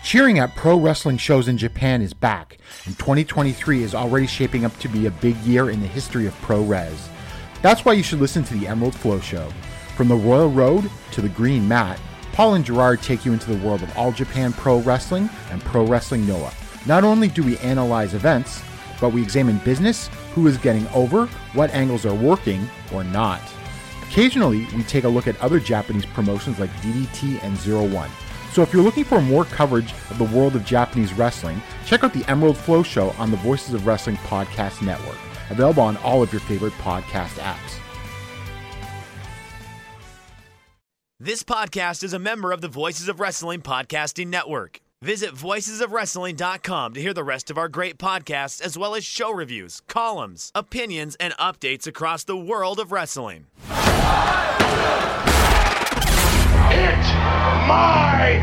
Cheering at pro wrestling shows in Japan is back, and 2023 is already shaping up to be a big year in the history of pro res. That's why you should listen to the Emerald Flow Show. From the Royal Road to the Green Mat, Paul and Gerard take you into the world of All Japan Pro Wrestling and Pro Wrestling Noah. Not only do we analyze events, but we examine business, who is getting over, what angles are working or not. Occasionally, we take a look at other Japanese promotions like DDT and Zero One. So if you're looking for more coverage of the world of Japanese wrestling, check out the Emerald Flow Show on the Voices of Wrestling Podcast Network, available on all of your favorite podcast apps. This podcast is a member of the Voices of Wrestling Podcasting Network. Visit voicesofwrestling.com to hear the rest of our great podcasts, as well as show reviews, columns, opinions, and updates across the world of wrestling. It's my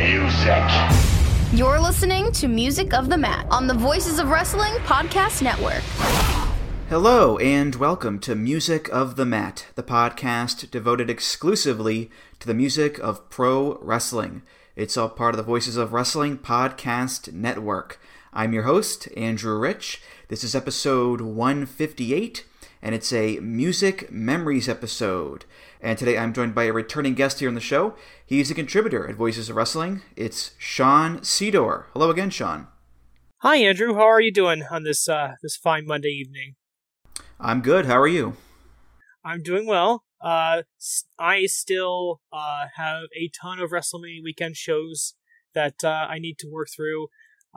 music. You're listening to Music of the Mat on the Voices of Wrestling Podcast Network. Hello, and welcome to Music of the Mat, the podcast devoted exclusively to the music of pro wrestling. It's all part of the Voices of Wrestling Podcast Network. I'm your host, Andrew Rich. This is episode 158, and it's a Music Memories episode. And today I'm joined by a returning guest here on the show. He's a contributor at Voices of Wrestling. It's Sean Sedor. Hello again, Sean. Hi, Andrew. How are you doing on this fine Monday evening? I'm good. How are you? I'm doing well. I still have a ton of WrestleMania weekend shows that I need to work through.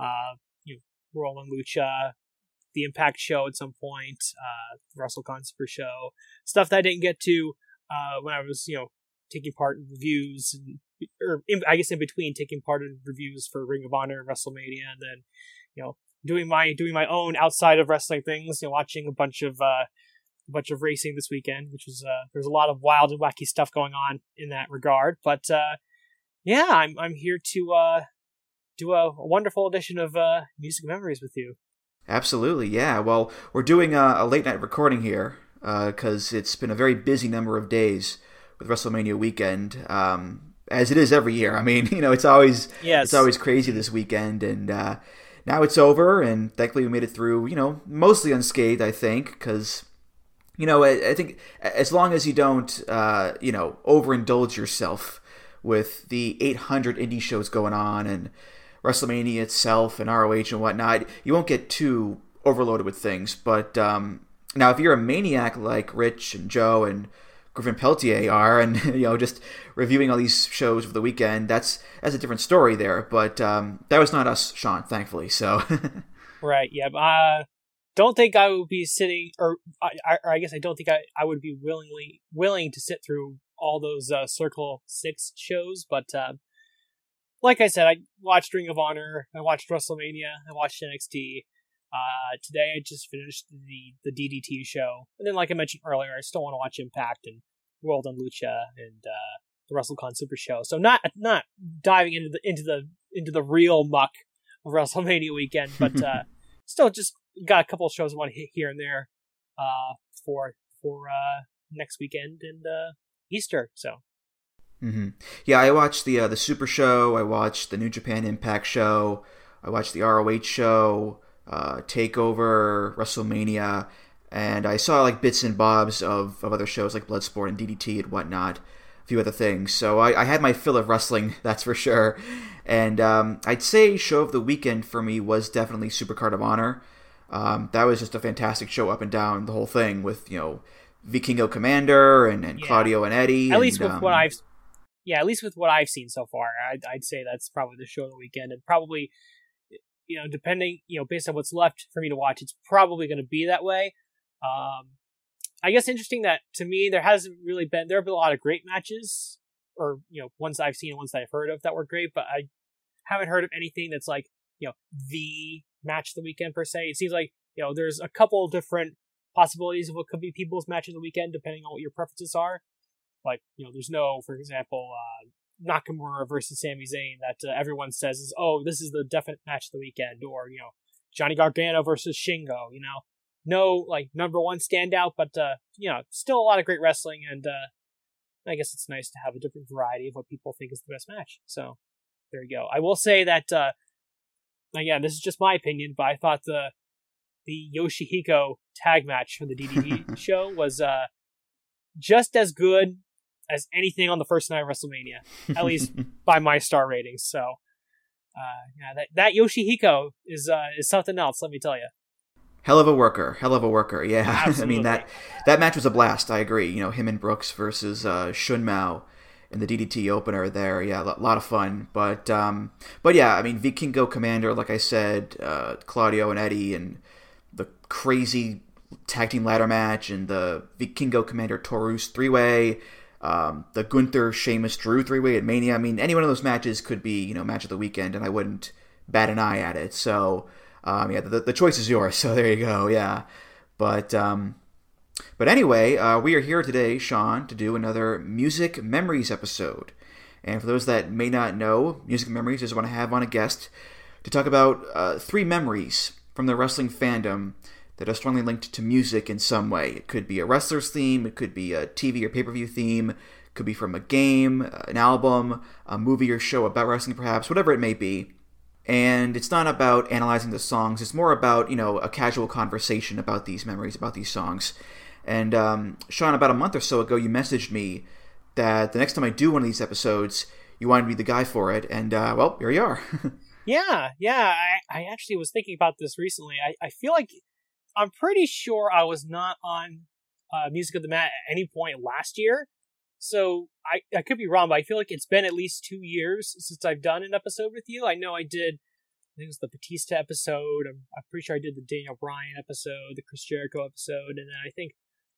Roll and Lucha, the Impact show at some point, the WrestleCon Super show, stuff that I didn't get to when I was, taking part in reviews, in between taking part in reviews for Ring of Honor and WrestleMania, and then, doing my own outside of wrestling things, watching a bunch of racing this weekend, which was there's a lot of wild and wacky stuff going on in that regard. But I'm here to do a wonderful edition of Music Memories with you. Absolutely, yeah. Well, we're doing a late night recording here because it's been a very busy number of days with WrestleMania weekend, as it is every year. I mean, it's always crazy this weekend, and now it's over, and thankfully we made it through, mostly unscathed, I think, because, I think as long as you don't, overindulge yourself with the 800 indie shows going on and WrestleMania itself and ROH and whatnot, you won't get too overloaded with things. But now if you're a maniac like Rich and Joe and Griffin Peltier are, and just reviewing all these shows over the weekend, that's a different story there. But that was not us, Sean, thankfully. So right, yeah. Don't think I would be sitting, or I guess I don't think I would be willing to sit through all those Circle 6 shows. But like I said, I watched Ring of Honor, I watched WrestleMania, I watched NXT. Today I just finished the DDT show, and then like I mentioned earlier, I still want to watch Impact and World and Lucha and the WrestleCon Super show. So not diving into the real muck of WrestleMania weekend, but still just got a couple of shows I want to hit here and there for next weekend and Easter. So. Mm-hmm. Yeah, I watched the Super show. I watched the New Japan Impact show. I watched the ROH show. Takeover, WrestleMania, and I saw like bits and bobs of other shows like Bloodsport and DDT and whatnot, a few other things. So I had my fill of wrestling, that's for sure. And I'd say show of the weekend for me was definitely Supercard of Honor. That was just a fantastic show up and down the whole thing with Vikingo Commander and Claudio and Eddie. At least with what I've seen so far, I'd say that's probably the show of the weekend, and probably. Depending, based on what's left for me to watch, it's probably going to be that way. I guess interesting that, to me, there have been a lot of great matches, or, ones I've seen and ones that I've heard of that were great, but I haven't heard of anything that's like, the match of the weekend per se. It seems like, there's a couple of different possibilities of what could be people's match of the weekend, depending on what your preferences are. Like, there's no, for example, Nakamura versus Sami Zayn that everyone says is, this is the definite match of the weekend, or Johnny Gargano versus Shingo. No like number one standout, but still a lot of great wrestling, and I guess it's nice to have a different variety of what people think is the best match. So there you go. I will say that, again, this is just my opinion, but I thought the Yoshihiko tag match from the DDT show was just as good as anything on the first night of WrestleMania, at least by my star ratings. So, that Yoshihiko is something else, let me tell you. Hell of a worker, yeah. Absolutely. I mean, that match was a blast, I agree. Him and Brooks versus Shun Mao in the DDT opener there, yeah, a lot of fun. But yeah, I mean, Vikingo Commander, like I said, Claudio and Eddie, and the crazy tag team ladder match, and the Vikingo Commander Taurus 3-way, the Gunther Sheamus Drew 3-way at Mania. I mean, any one of those matches could be, match of the weekend, and I wouldn't bat an eye at it. So, yeah, the choice is yours. So there you go. Yeah, but anyway, we are here today, Sean, to do another Music Memories episode. And for those that may not know, Music Memories is when I have on a guest to talk about 3 memories from the wrestling fandom that are strongly linked to music in some way. It could be a wrestler's theme, it could be a TV or pay-per-view theme, it could be from a game, an album, a movie or show about wrestling perhaps, whatever it may be. And it's not about analyzing the songs, it's more about, a casual conversation about these memories, about these songs. And Sean, about a month or so ago, you messaged me that the next time I do one of these episodes, you wanted to be the guy for it, and well, here you are. Yeah, I actually was thinking about this recently. I feel like I'm pretty sure I was not on Music of the Mat at any point last year. So I could be wrong, but I feel like it's been at least 2 years since I've done an episode with you. I know I did, I think it was the Batista episode. I'm pretty sure I did the Daniel Bryan episode, the Chris Jericho episode, and then I think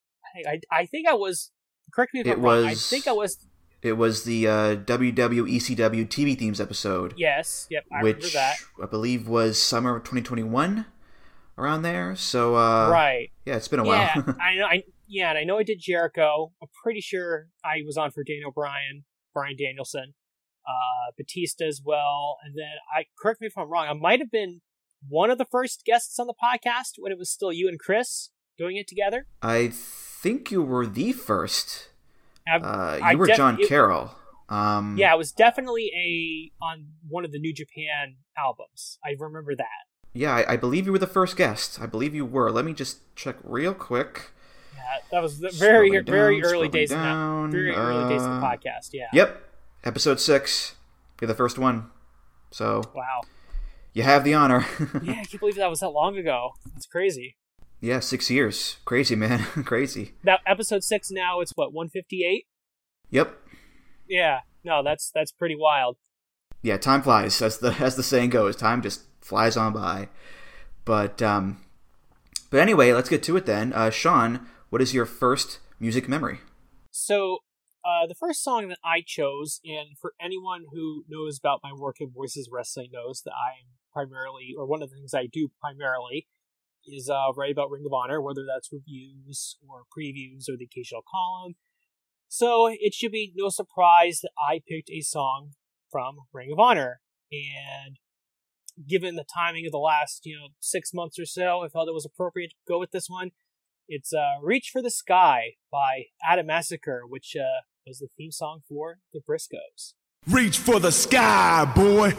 I was, correct me if I'm wrong, I think I was... It was the WWECW TV themes episode. Yes, yep, I remember that. Which I believe was summer of 2021, around there. So, right. Yeah, it's been a while. And I know I did Jericho. I'm pretty sure I was on for Daniel Bryan, Bryan Danielson, Batista as well. And then, correct me if I'm wrong, I might have been one of the first guests on the podcast when it was still you and Chris doing it together. I think you were the first. You were John Carroll. Yeah, it was definitely on one of the New Japan albums. I remember that. Yeah, I believe you were the first guest. I believe you were. Let me just check real quick. Yeah, that was the very early days of the podcast. Yeah. Yep, episode 6. You're the first one. So wow, you have the honor. Yeah, I can't believe that was that long ago. That's crazy. Yeah, 6 years. Crazy, man. Crazy. Now, episode 6 now, it's what, 158? Yep. Yeah. No, that's pretty wild. Yeah, time flies. As the saying goes, time just flies on by. But anyway, let's get to it then. Sean, what is your first music memory? So, the first song that I chose, and for anyone who knows about my work in Voices Wrestling knows that I'm primarily, or one of the things I do primarily, is write about Ring of Honor, whether that's reviews or previews or the occasional column. So it should be no surprise that I picked a song from Ring of Honor. And given the timing of the last, 6 months or so, I felt it was appropriate to go with this one. It's Reach for the Sky by Adam Massacre, which was the theme song for the Briscoes. Reach for the sky, boy!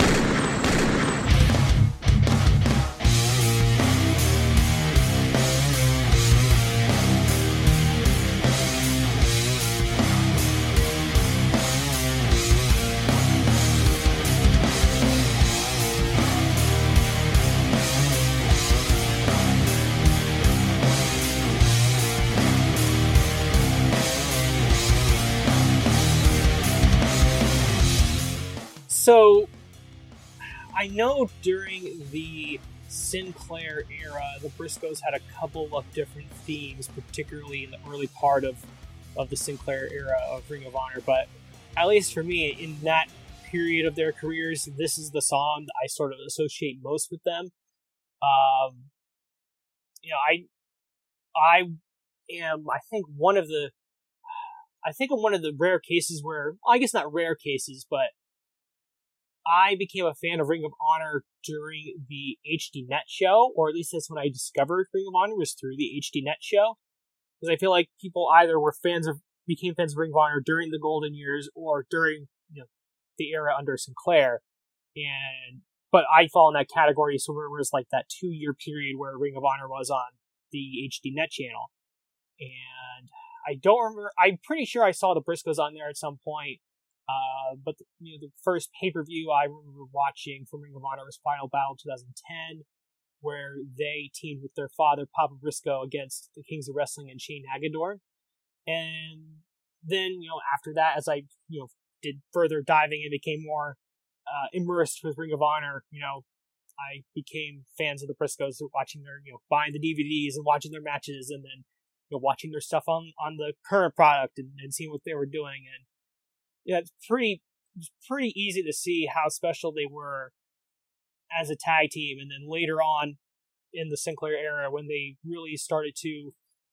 So, I know during the Sinclair era, the Briscoes had a couple of different themes, particularly in the early part of the Sinclair era of Ring of Honor, but at least for me, in that period of their careers, this is the song that I sort of associate most with them. I am, I think, I'm one of the rare cases where, I guess not rare cases, but I became a fan of Ring of Honor during the HDNet show, or at least that's when I discovered Ring of Honor, was through the HDNet show. Because I feel like people either became fans of Ring of Honor during the golden years or during the era under Sinclair. But I fall in that category, so there was like that 2-year period where Ring of Honor was on the HD Net channel. And I don't remember, I'm pretty sure I saw the Briscoes on there at some point. But the first pay-per-view I remember watching from Ring of Honor was Final Battle 2010, where they teamed with their father, Papa Briscoe, against the Kings of Wrestling and Shane Hagedorn. And then, after that, as I, did further diving and became more immersed with Ring of Honor, I became fans of the Briscoes, watching their, buying the DVDs and watching their matches, and then, watching their stuff on the current product and seeing what they were doing. And it's pretty easy to see how special they were as a tag team. And then later on in the Sinclair era, when they really started to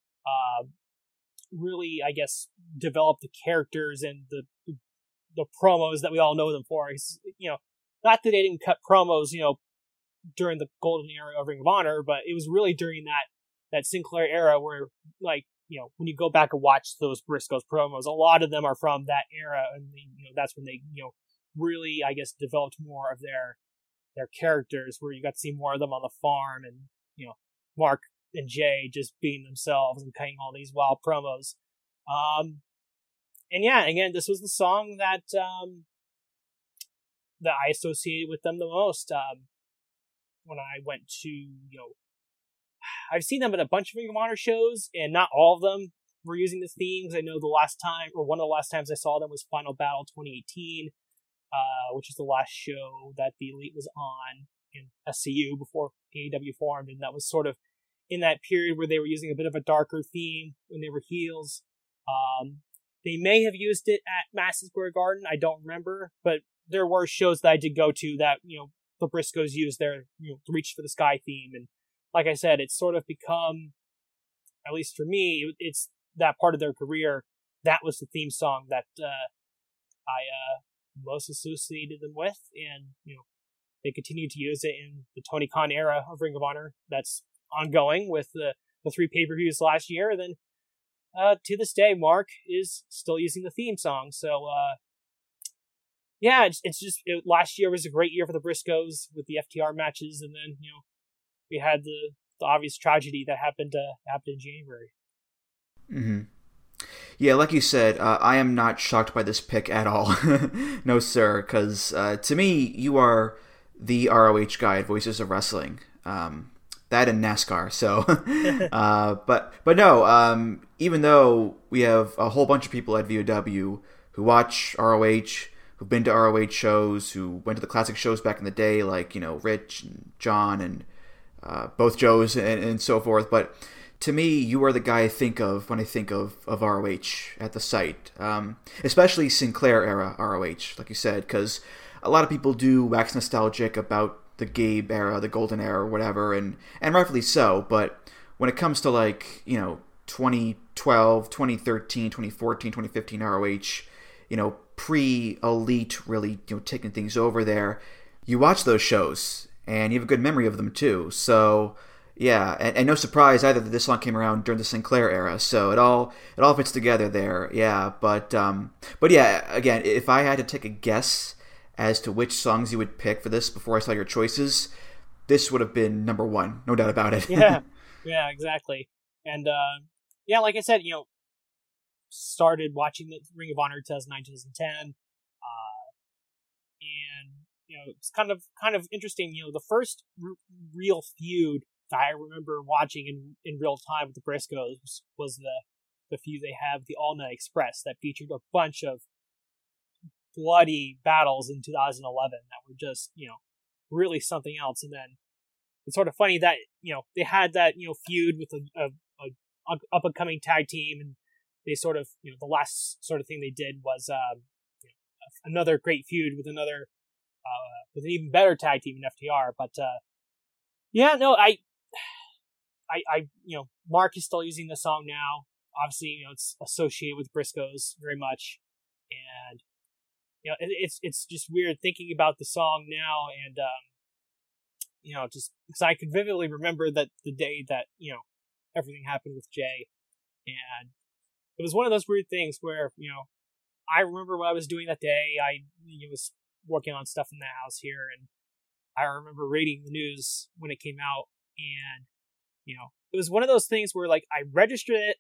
really, I guess, develop the characters and the promos that we all know them for. Not that they didn't cut promos, during the golden era of Ring of Honor, but it was really during that Sinclair era where, like, when you go back and watch those Briscoes promos, a lot of them are from that era, and that's when they, really, I guess, developed more of their characters, where you got to see more of them on the farm, and Mark and Jay just being themselves and cutting all these wild promos. And yeah, again, this was the song that that I associated with them the most. When I went to, I've seen them at a bunch of Ring of Honor shows, and not all of them were using the themes. I know one of the last times I saw them was Final Battle 2018, which is the last show that the Elite was on in SCU before AEW formed, and that was sort of in that period where they were using a bit of a darker theme when they were heels. They may have used it at Madison Square Garden, I don't remember, but there were shows that I did go to that, the Briscoes used their, Reach for the Sky theme. And like I said, it's sort of become, at least for me, it's that part of their career, that was the theme song that I most associated them with. And, they continued to use it in the Tony Khan era of Ring of Honor. That's ongoing with the 3 pay-per-views last year. And then to this day, Mark is still using the theme song. So, yeah, it's just, last year was a great year for the Briscoes with the FTR matches. And then, we had the obvious tragedy that happened in January. Mm-hmm. Yeah, like you said, I am not shocked by this pick at all. No, sir, because to me, you are the ROH guy at Voices of Wrestling. That and NASCAR. So, but no. Even though we have a whole bunch of people at VOW who watch ROH, who've been to ROH shows, who went to the classic shows back in the day, like Rich and John and both Joes and so forth. But to me, you are the guy I think of when I think of ROH at the site, especially Sinclair era ROH, like you said, because a lot of people do wax nostalgic about the Gabe era, the Golden era, or whatever, and rightfully so. But when it comes to 2012, 2013, 2014, 2015 ROH, pre-Elite really taking things over there, you watch those shows and you have a good memory of them too. So yeah, and no surprise either that this song came around during the Sinclair era. So it all fits together there. Yeah, but yeah, again, if I had to take a guess as to which songs you would pick for this before I saw your choices, this would have been number 1, no doubt about it. Yeah, exactly. And yeah, like I said, started watching the Ring of Honor 2009, 2010, and it's kind of interesting. The first real feud that I remember watching in real time with the Briscoes was the feud they have, the All Night Express, that featured a bunch of bloody battles in 2011 that were just, really something else. And then it's sort of funny that, they had that, feud with a up-and-coming tag team, and they sort of, the last sort of thing they did was another great feud with with an even better tag team in FTR. But yeah, no, I Mark is still using the song now. Obviously, it's associated with Briscoes very much, and it's just weird thinking about the song now, and just because I could vividly remember that the day that everything happened with Jay, and it was one of those weird things where I remember what I was doing that day. I was working on stuff in the house here, and I remember reading the news when it came out, and it was one of those things where like I registered it,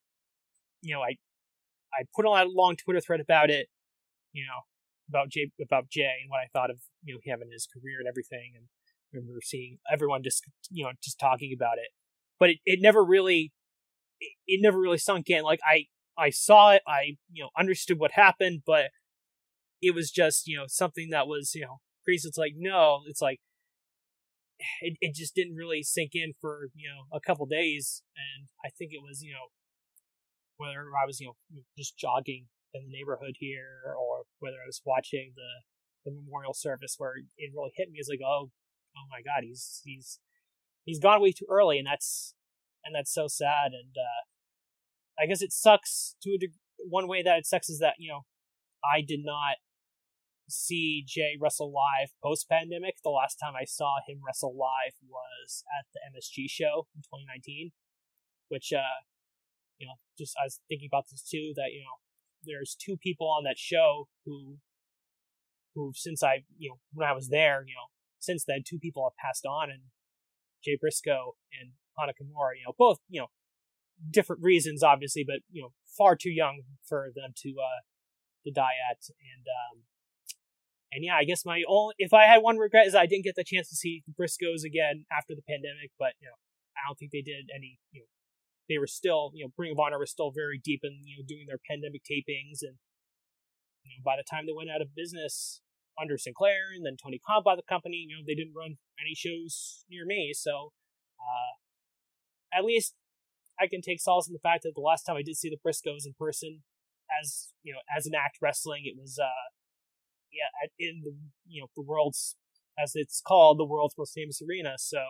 I put on a long Twitter thread about it, about Jay and what I thought of him and his career and everything, and I remember seeing everyone just talking about it, but it never really sunk in. Like I saw it, I understood what happened, but it was just something that was crazy. It's like no, it's like it just didn't really sink in for a couple days, and I think it was whether I was just jogging in the neighborhood here, or whether I was watching the memorial service, where it really hit me as like, oh my God, he's gone way too early, and that's so sad. And I guess it sucks to one way that it sucks is that I did not see Jay wrestle live post-pandemic. The last time I saw him wrestle live was at the MSG show in 2019, which just I was thinking about this too, that there's two people on that show who since I when I was there, since then, two people have passed on, and Jay Briscoe and Hana Kimura, both different reasons obviously, but far too young for them to die at. And yeah, I guess if I had one regret is I didn't get the chance to see the Briscoes again after the pandemic, but I don't think they did any. They were still Ring of Honor was still very deep in doing their pandemic tapings, and by the time they went out of business under Sinclair and then Tony Khan bought the company, they didn't run any shows near me. So at least I can take solace in the fact that the last time I did see the Briscoes in person as an act wrestling, it was in the world's, as it's called, the world's most famous arena. So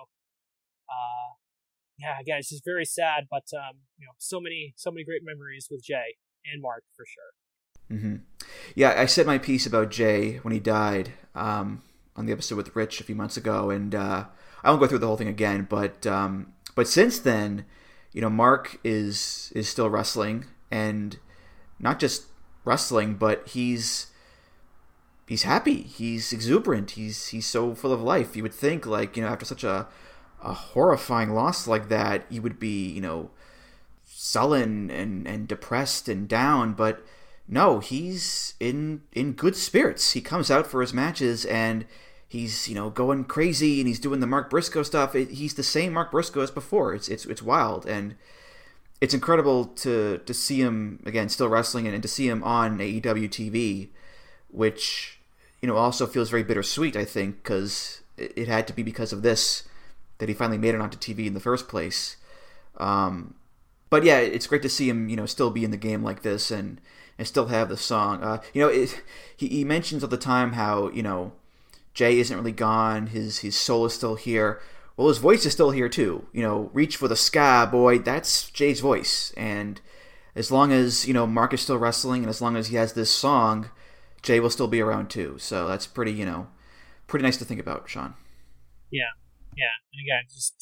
again, it's just very sad, but so many great memories with Jay and Mark for sure. Mm-hmm. Yeah, I said my piece about Jay when he died on the episode with Rich a few months ago, and I won't go through the whole thing again. But since then, Mark is still wrestling, and not just wrestling, but he's happy, he's exuberant, he's so full of life. You would think after such a horrifying loss like that, he would be sullen and depressed and down, but no, he's in good spirits. He comes out for his matches and he's going crazy, and he's doing the Mark Briscoe stuff. He's the same Mark Briscoe as before. It's wild, and it's incredible to see him again still wrestling, and to see him on AEW TV, which also feels very bittersweet, I think, because it had to be because of this that he finally made it onto TV in the first place. But yeah, it's great to see him still be in the game like this, and still have the song. He mentions all the time how Jay isn't really gone, his soul is still here. Well, his voice is still here too. Reach for the Sky, boy, that's Jay's voice. And as long as Mark is still wrestling, and as long as he has this song, Jay will still be around too. So that's pretty nice to think about, Sean. Yeah. And again, just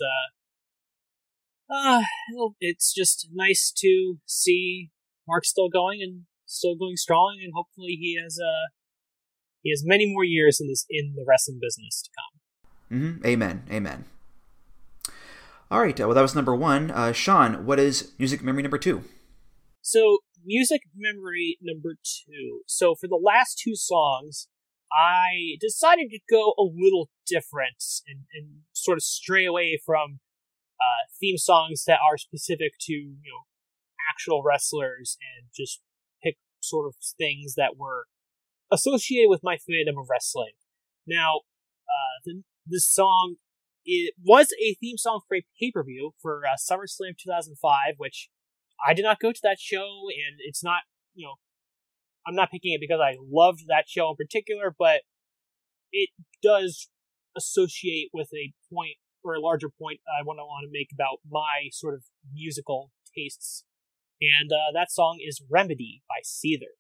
it's just nice to see Mark still going and still going strong, and hopefully he has many more years in the wrestling business to come. Mm-hmm. Amen. All right. Well, that was number one. Sean, what is music memory number two? So, music memory number two. So, for the last two songs, I decided to go a little different and sort of stray away from theme songs that are specific to actual wrestlers, and just pick sort of things that were associated with my fandom of wrestling. Now, this song, it was a theme song for a pay-per-view for SummerSlam 2005, which I did not go to that show, and it's not, I'm not picking it because I loved that show in particular, but it does associate with a point, or a larger point I want to make about my sort of musical tastes. And that song is Remedy by Seether.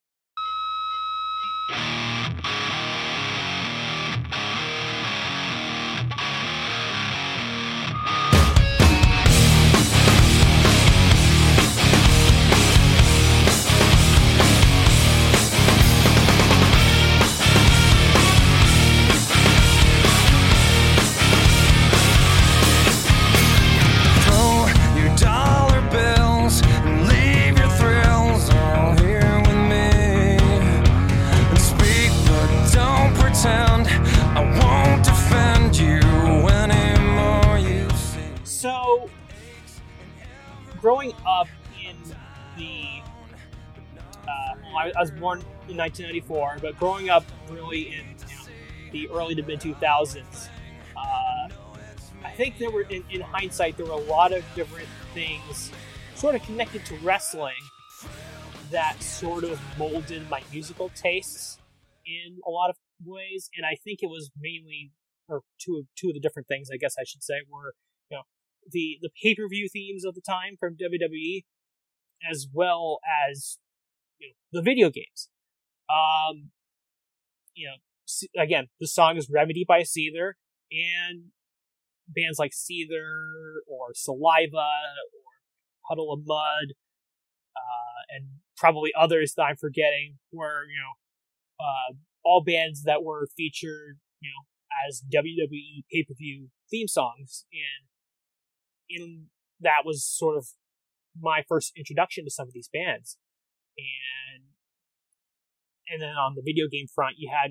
I was born in 1994, but growing up really in the early to mid 2000s, I think there were, in hindsight, there were a lot of different things sort of connected to wrestling that sort of molded my musical tastes in a lot of ways. And I think it was mainly, or two of the different things, I guess I should say, were, the pay-per-view themes of the time from WWE, as well as, the video games. Again, the song is Remedy by Seether, and bands like Seether or Saliva or Puddle of Mud, and probably others that I'm forgetting were, all bands that were featured, as WWE pay-per-view theme songs, and that was sort of my first introduction to some of these bands. And then on the video game front, you had,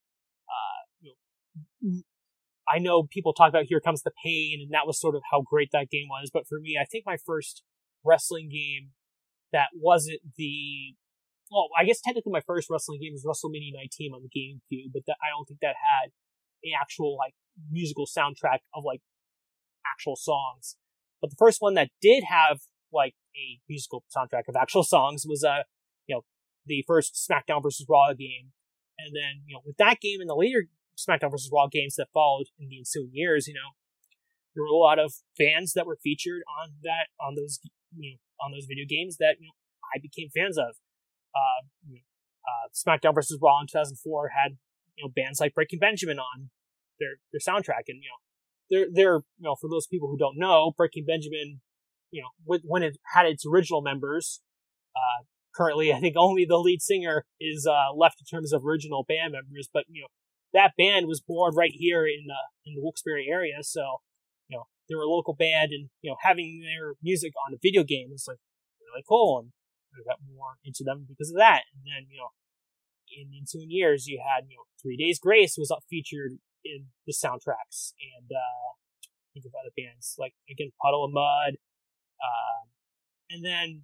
I know people talk about Here Comes the Pain, and that was sort of how great that game was. But for me, I think my first wrestling game that wasn't I guess technically my first wrestling game was WrestleMania 19 on the GameCube, but I don't think that had an actual, musical soundtrack of, actual songs. But the first one that did have, a musical soundtrack of actual songs was, the first SmackDown vs. Raw game. And then, with that game and the later SmackDown vs. Raw games that followed in the ensuing years, there were a lot of bands that were featured on those video games that, I became fans of. SmackDown vs. Raw in 2004 had, bands like Breaking Benjamin on their soundtrack. And, they're, for those people who don't know, Breaking Benjamin, when it had its original members, currently, I think only the lead singer is left in terms of original band members, but that band was born right here in the Wilkes-Barre area, so they were a local band, and having their music on a video game was really cool, and I got more into them because of that. And then in the ensuing years, you had 3 Days Grace was featured in the soundtracks, and think of other bands like, again, Puddle of Mud, and then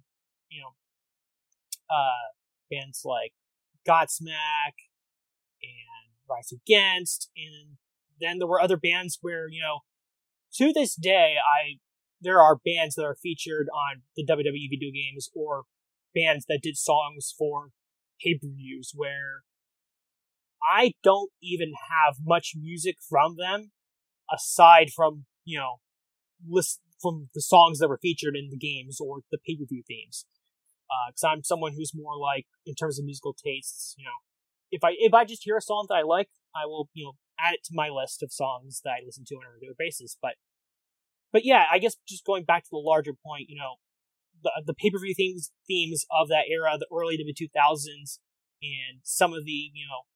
bands like Godsmack and Rise Against, and then there were other bands where, to this day, there are bands that are featured on the WWE video games, or bands that did songs for pay-per-views where I don't even have much music from them, aside from, from the songs that were featured in the games or the pay-per-view themes. Because I'm someone who's more in terms of musical tastes, if I just hear a song that I like, I will, add it to my list of songs that I listen to on a regular basis. But yeah, I guess just going back to the larger point, the pay-per-view themes of that era, the early to mid 2000s, and some of the,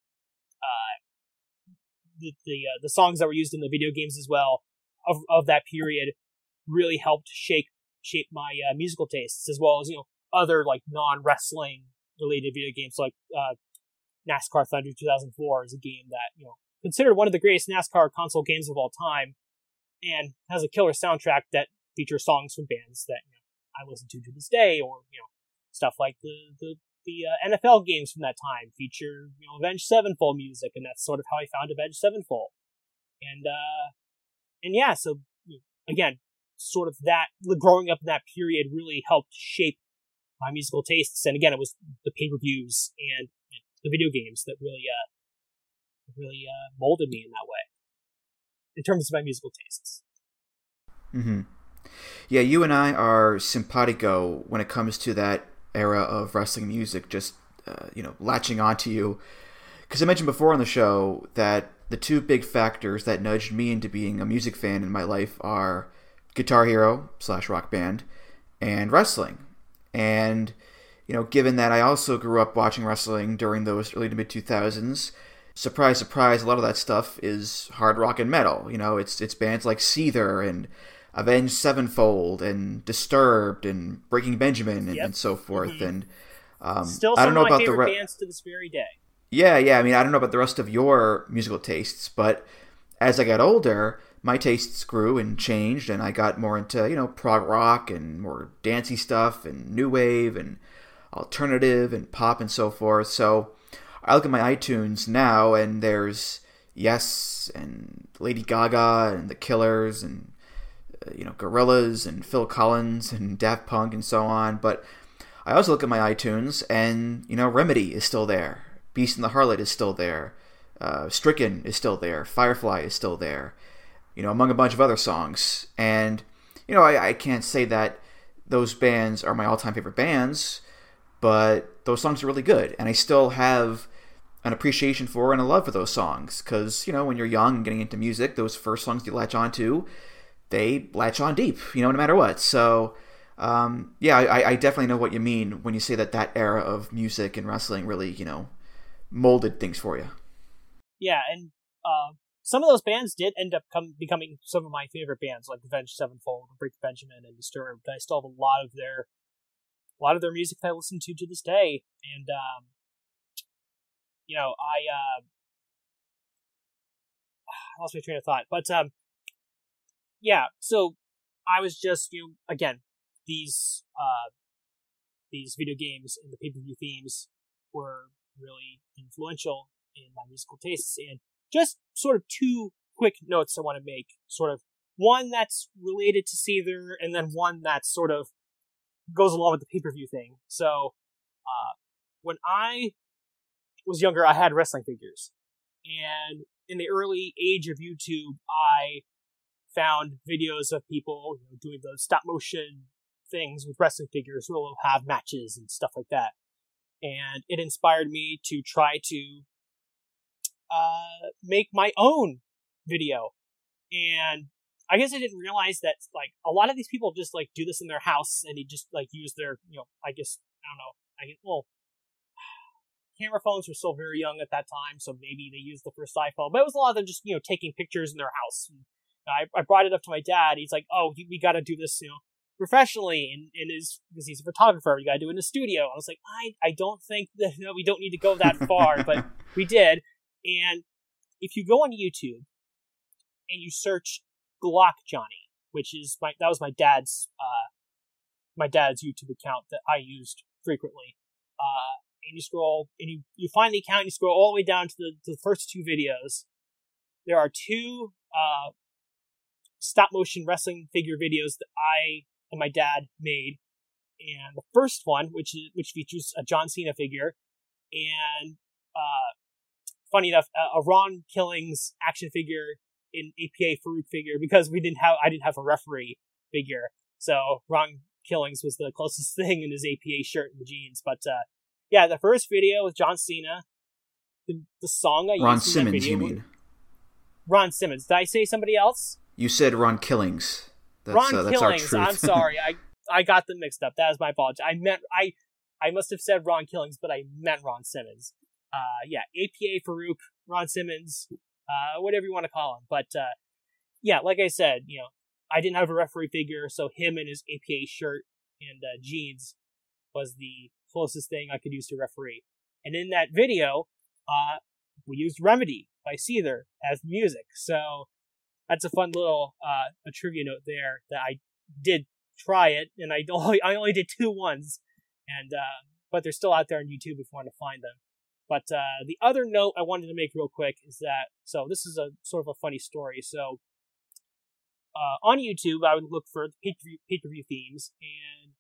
the songs that were used in the video games as well of that period really helped shape my musical tastes, as well as, other non-wrestling related video games like NASCAR Thunder 2004 is a game that, considered one of the greatest NASCAR console games of all time, and has a killer soundtrack that features songs from bands that I listen to this day, or stuff like the NFL games from that time feature Avenged Sevenfold music, and that's sort of how I found Avenged Sevenfold. And yeah, so again, sort of that growing up in that period really helped shape my musical tastes. And again, it was the pay-per-views and the video games that really molded me in that way, in terms of my musical tastes. Mm-hmm. Yeah, you and I are simpatico when it comes to that era of wrestling music, just, latching onto you. Because I mentioned before on the show that the two big factors that nudged me into being a music fan in my life are Guitar Hero / Rock Band and wrestling. And, given that I also grew up watching wrestling during those early to mid 2000s, surprise, surprise, a lot of that stuff is hard rock and metal. It's bands like Seether and Avenged Sevenfold and Disturbed and Breaking Benjamin and so forth. Mm-hmm. And still some of my favorite bands to this very day. Yeah. I mean, I don't know about the rest of your musical tastes, but as I got older, my tastes grew and changed, and I got more into, prog rock and more dancey stuff and new wave and alternative and pop and so forth. So I look at my iTunes now, and there's Yes and Lady Gaga and The Killers and Gorillaz and Phil Collins and Daft Punk and so on. But I also look at my iTunes, and Remedy is still there, Beast and the Harlot is still there, Stricken is still there, Firefly is still there, among a bunch of other songs. And I can't say that those bands are my all-time favorite bands, but those songs are really good, and I still have an appreciation for and a love for those songs, because when you're young and getting into music, those first songs you latch on to, they latch on deep, no matter what. So I definitely know what you mean when you say that era of music and wrestling really molded things for you. Yeah, and some of those bands did end up becoming some of my favorite bands, like Avenged Sevenfold, Break Benjamin, and Disturbed. I still have a lot of their music that I listen to this day, and I lost my train of thought, but so I was just again, these video games and the pay-per-view themes were really influential in my musical tastes. And just sort of two quick notes I want to make, sort of one that's related to Seether, and then one that sort of goes along with the pay-per-view thing. So when I was younger, I had wrestling figures, and in the early age of YouTube, I found videos of people doing the stop motion things with wrestling figures, who will have matches and stuff like that. And it inspired me to try to make my own video. And I guess I didn't realize that a lot of these people just do this in their house, and they just use their camera phones were still very young at that time, so maybe they used the first iPhone, but it was a lot of them just taking pictures in their house. And I brought it up to my dad. He's like, "Oh, we got to do this professionally, and because he's a photographer, you got to do it in a studio." I was like, I don't think that we don't need to go that far, but we did. And if you go on YouTube and you search Glock Johnny, which is that was my dad's YouTube account that I used frequently, and you scroll and you find the account, and you scroll all the way down to the first two videos. There are two stop motion wrestling figure videos that I and my dad made, and the first one, which features a John Cena figure, and funny enough, a Ron Killings action figure, an APA Farouk figure, because I didn't have a referee figure, so Ron Killings was the closest thing in his APA shirt and jeans. But the first video with John Cena, the song I Ron used in Simmons, that video, you mean? Ron Simmons. Did I say somebody else? You said Ron Killings. Ron that's Killings. our truth. I'm sorry. I got them mixed up. That is my apology. I must have said Ron Killings, but I meant Ron Simmons. APA Farouk, Ron Simmons, whatever you want to call him. But like I said, I didn't have a referee figure, so him in his APA shirt and jeans was the closest thing I could use to referee. And in that video, we used Remedy by Seether as music. So that's a fun little a trivia note there, that I did try it, and I only did 2 ones, and but they're still out there on YouTube if you want to find them. But the other note I wanted to make real quick is that, so this is a sort of a funny story. So on YouTube, I would look for pay-per-view themes, and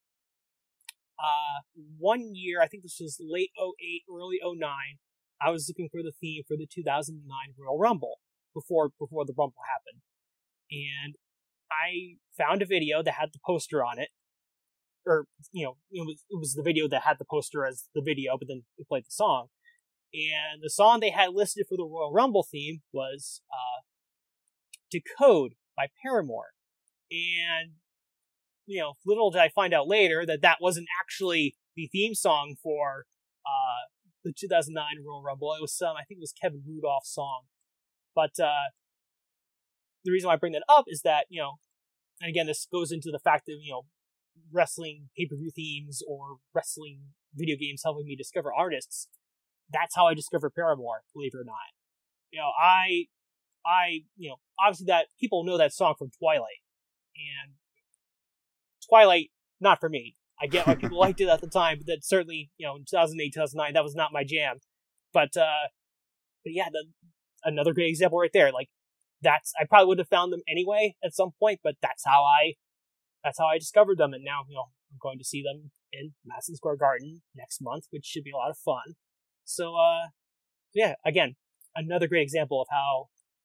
one year, I think this was late 2008, early 2009, I was looking for the theme for the 2009 Royal Rumble before the Rumble happened, and I found a video that had the poster on it, or it was the video that had the poster as the video, but then it played the song, and the song they had listed for the Royal Rumble theme was "Decode" by Paramore, and little did I find out later that wasn't actually the theme song for the 2009 Royal Rumble. It was I think it was Kevin Rudolph's song. But the reason why I bring that up is that, and again, this goes into the fact that, wrestling pay-per-view themes or wrestling video games helping me discover artists. That's how I discovered Paramore, believe it or not. I obviously that people know that song from Twilight, and Twilight, not for me. I get why people liked it at the time, but that certainly, in 2008, 2009, that was not my jam. But yeah, another great example right there. Like, I probably would have found them anyway at some point, but that's how I discovered them. And now, I'm going to see them in Madison Square Garden next month, which should be a lot of fun. So, yeah, again, another great example of how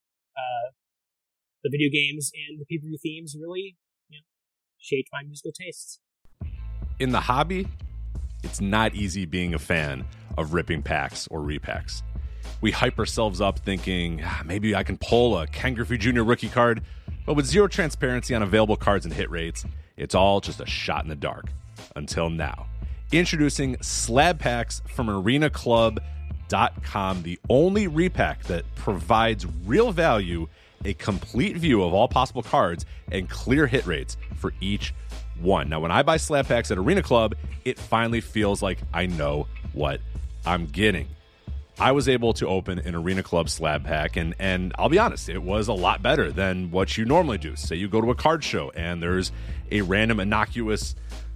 the video games and the pay-per-view themes really, shaped my musical tastes. In the hobby, it's not easy being a fan of ripping packs or repacks. We hype ourselves up thinking, maybe I can pull a Ken Griffey Jr. rookie card, but with zero transparency on available cards and hit rates, it's all just a shot in the dark. Until now. Introducing Slab Packs from ArenaClub.com, the only repack that provides real value, a complete view of all possible cards, and clear hit rates for each one. Now, when I buy Slab Packs at Arena Club, it finally feels like I know what I'm getting. I was able to open an Arena Club Slab Pack, and I'll be honest, it was a lot better than what you normally do. Say you go to a card show, and there's a random innocuous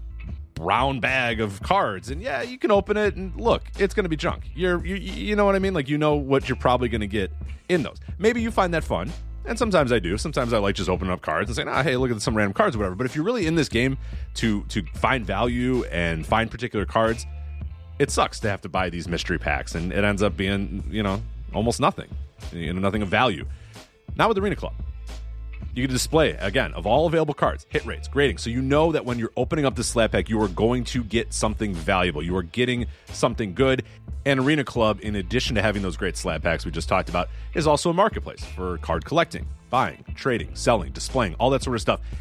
brown bag of cards, and yeah, you can open it, and look, it's going to be junk. You know what I mean? Like, you know what you're probably going to get in those. Maybe you find that fun. And sometimes I do. Sometimes I like just opening up cards and saying, hey, look at some random cards or whatever. But if you're really in this game to find value and find particular cards, it sucks to have to buy these mystery packs. And it ends up being, almost nothing. Nothing of value. Not with Arena Club. You can display, again, of all available cards, hit rates, grading. So you know that when you're opening up this slab pack, you are going to get something valuable. You are getting something good. And Arena Club, in addition to having those great slab packs we just talked about, is also a marketplace for card collecting, buying, trading, selling, displaying, all that sort of stuff.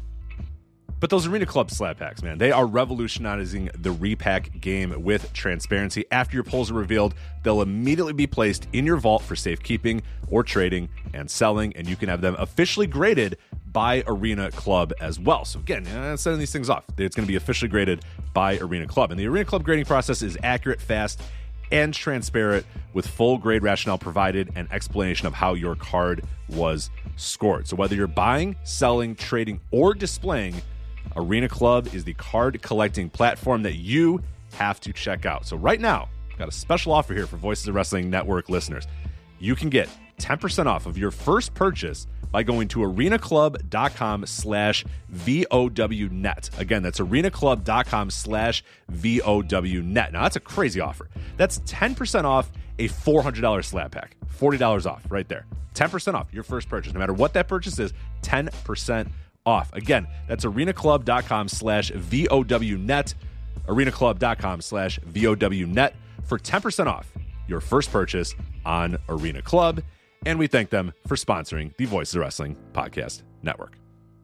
But those Arena Club slab packs, man, they are revolutionizing the repack game with transparency. After your pulls are revealed, they'll immediately be placed in your vault for safekeeping or trading and selling, and you can have them officially graded by Arena Club as well. So again, sending these things off, it's going to be officially graded by Arena Club. And the Arena Club grading process is accurate, fast, and transparent, with full grade rationale provided and explanation of how your card was scored. So whether you're buying, selling, trading, or displaying, Arena Club is the card collecting platform that you have to check out. So right now, I've got a special offer here for Voices of Wrestling Network listeners. You can get 10% off of your first purchase by going to arenaclub.com/VOWnet. Again, that's arenaclub.com/VOWnet. Now, that's a crazy offer. That's 10% off a $400 slab pack. $40 off right there. 10% off your first purchase. No matter what that purchase is, 10% off. Again, that's arenaclub.com/VOWnet. arenaclub.com/VOWnet for 10% off your first purchase on Arena Club. And we thank them for sponsoring the Voices of Wrestling Podcast Network.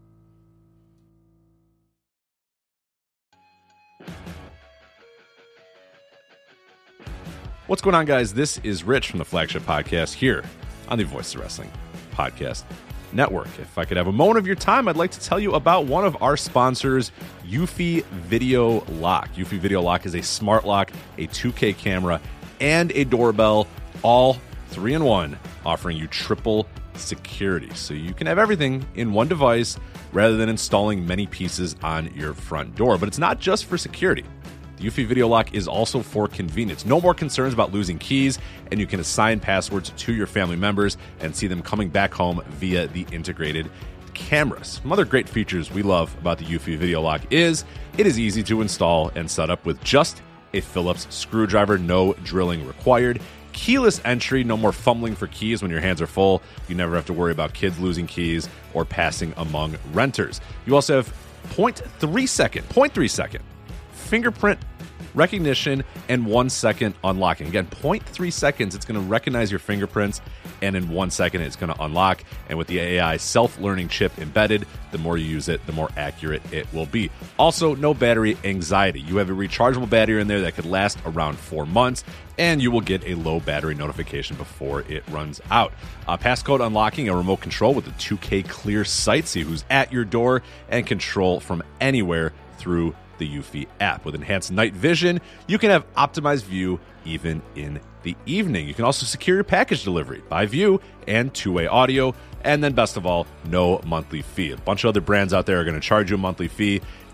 What's going on, guys? This is Rich from the Flagship Podcast here on the Voices of Wrestling Podcast Network. If I could have a moment of your time, I'd like to tell you about one of our sponsors, Eufy Video Lock. Eufy Video Lock is a smart lock, a 2K camera, and a doorbell, all 3-in-1, offering you triple security. So you can have everything in one device rather than installing many pieces on your front door. But it's not just for security. The Eufy Video Lock is also for convenience. No more concerns about losing keys, and you can assign passwords to your family members and see them coming back home via the integrated cameras. Some other great features we love about the Eufy Video Lock is it is easy to install and set up with just a Phillips screwdriver, no drilling required. Keyless entry, no more fumbling for keys when your hands are full. You never have to worry about kids losing keys or passing among renters. You also have 0.3 second fingerprint recognition and 1 second unlocking. Again, 0.3 seconds, it's going to recognize your fingerprints, and in 1 second, it's going to unlock. And with the AI self-learning chip embedded, the more you use it, the more accurate it will be. Also, no battery anxiety. You have a rechargeable battery in there that could last around 4 months, and you will get a low battery notification before it runs out. Passcode unlocking, a remote control with a 2K clear sight, see who's at your door, and control from anywhere through the Eufy app. With enhanced night vision, you can have optimized view even in the evening. You can also secure your package delivery by view and two-way audio. And then best of all, no monthly fee. A bunch of other brands out there are going to charge you a monthly fee.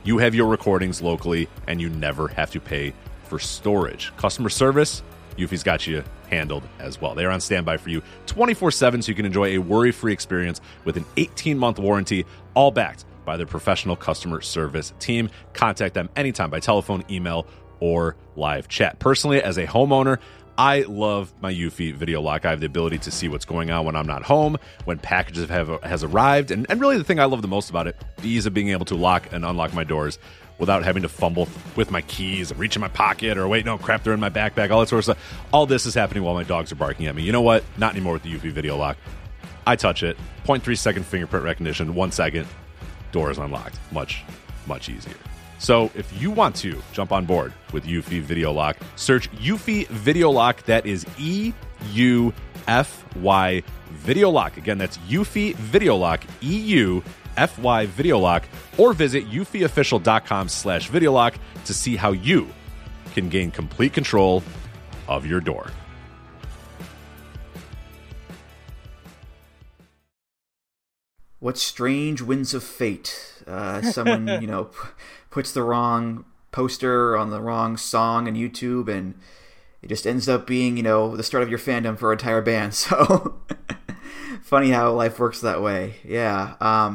You have your recordings locally, and you never have to pay for storage. Customer service, Eufy's got you handled as well. They are on standby for you 24/7, so you can enjoy a worry-free experience with an 18-month warranty, all backed by their professional customer service team. Contact them anytime by telephone, email, or live chat. Personally, as a homeowner, I love my Eufy Video Lock. I have the ability to see what's going on when I'm not home, when packages has arrived, and really the thing I love the most about it, the ease of being able to lock and unlock my doors without having to fumble with my keys and reach in my pocket or wait, no, crap, they're in my backpack, all that sort of stuff. All this is happening while my dogs are barking at me. You know what? Not anymore with the Eufy Video Lock. I touch it, 0.3 second fingerprint recognition, 1 second, door is unlocked. Much, much easier. So if you want to jump on board with Eufy Video Lock, search Eufy Video Lock. That is EUFY Video Lock. Again, that's Eufy Video Lock, EUFY Video Lock, or visit eufyofficial.com/video lock to see how you can gain complete control of your door. What strange winds of fate. Someone, puts the wrong poster on the wrong song on YouTube, and it just ends up being, the start of your fandom for an entire band. So funny how life works that way. Yeah.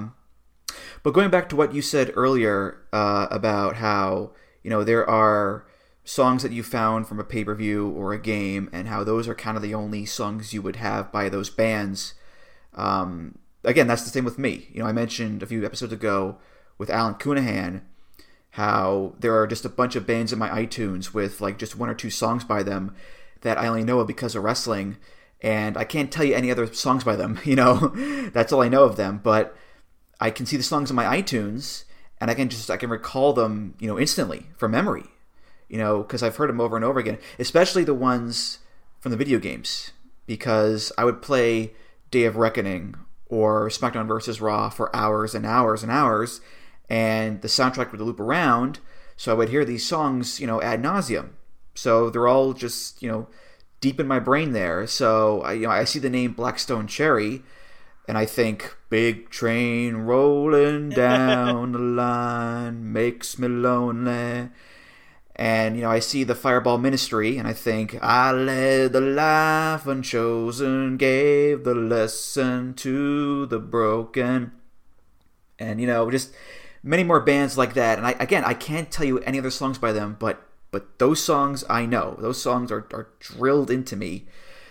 But going back to what you said earlier about how, there are songs that you found from a pay-per-view or a game, and how those are kind of the only songs you would have by those bands. Again, that's the same with me. I mentioned a few episodes ago with Alan Cunahan how there are just a bunch of bands in my iTunes with like just 1 or 2 songs by them that I only know of because of wrestling, and I can't tell you any other songs by them. That's all I know of them. But I can see the songs in my iTunes, and I can recall them, instantly from memory, because I've heard them over and over again, especially the ones from the video games, because I would play Day of Reckoning or SmackDown vs. Raw for hours and hours and hours, and the soundtrack would loop around, so I would hear these songs, ad nauseum. So they're all just, deep in my brain there. So I see the name Blackstone Cherry, and I think, big train rolling down the line makes me lonely. And, I see the Fireball Ministry, and I think, I led the life unchosen, gave the lesson to the broken. And, just many more bands like that. And I can't tell you any other songs by them, but those songs I know. Those songs are drilled into me.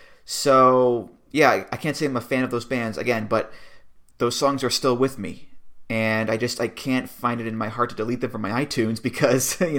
So, yeah, I can't say I'm a fan of those bands, again, but those songs are still with me. And I can't find it in my heart to delete them from my iTunes because, they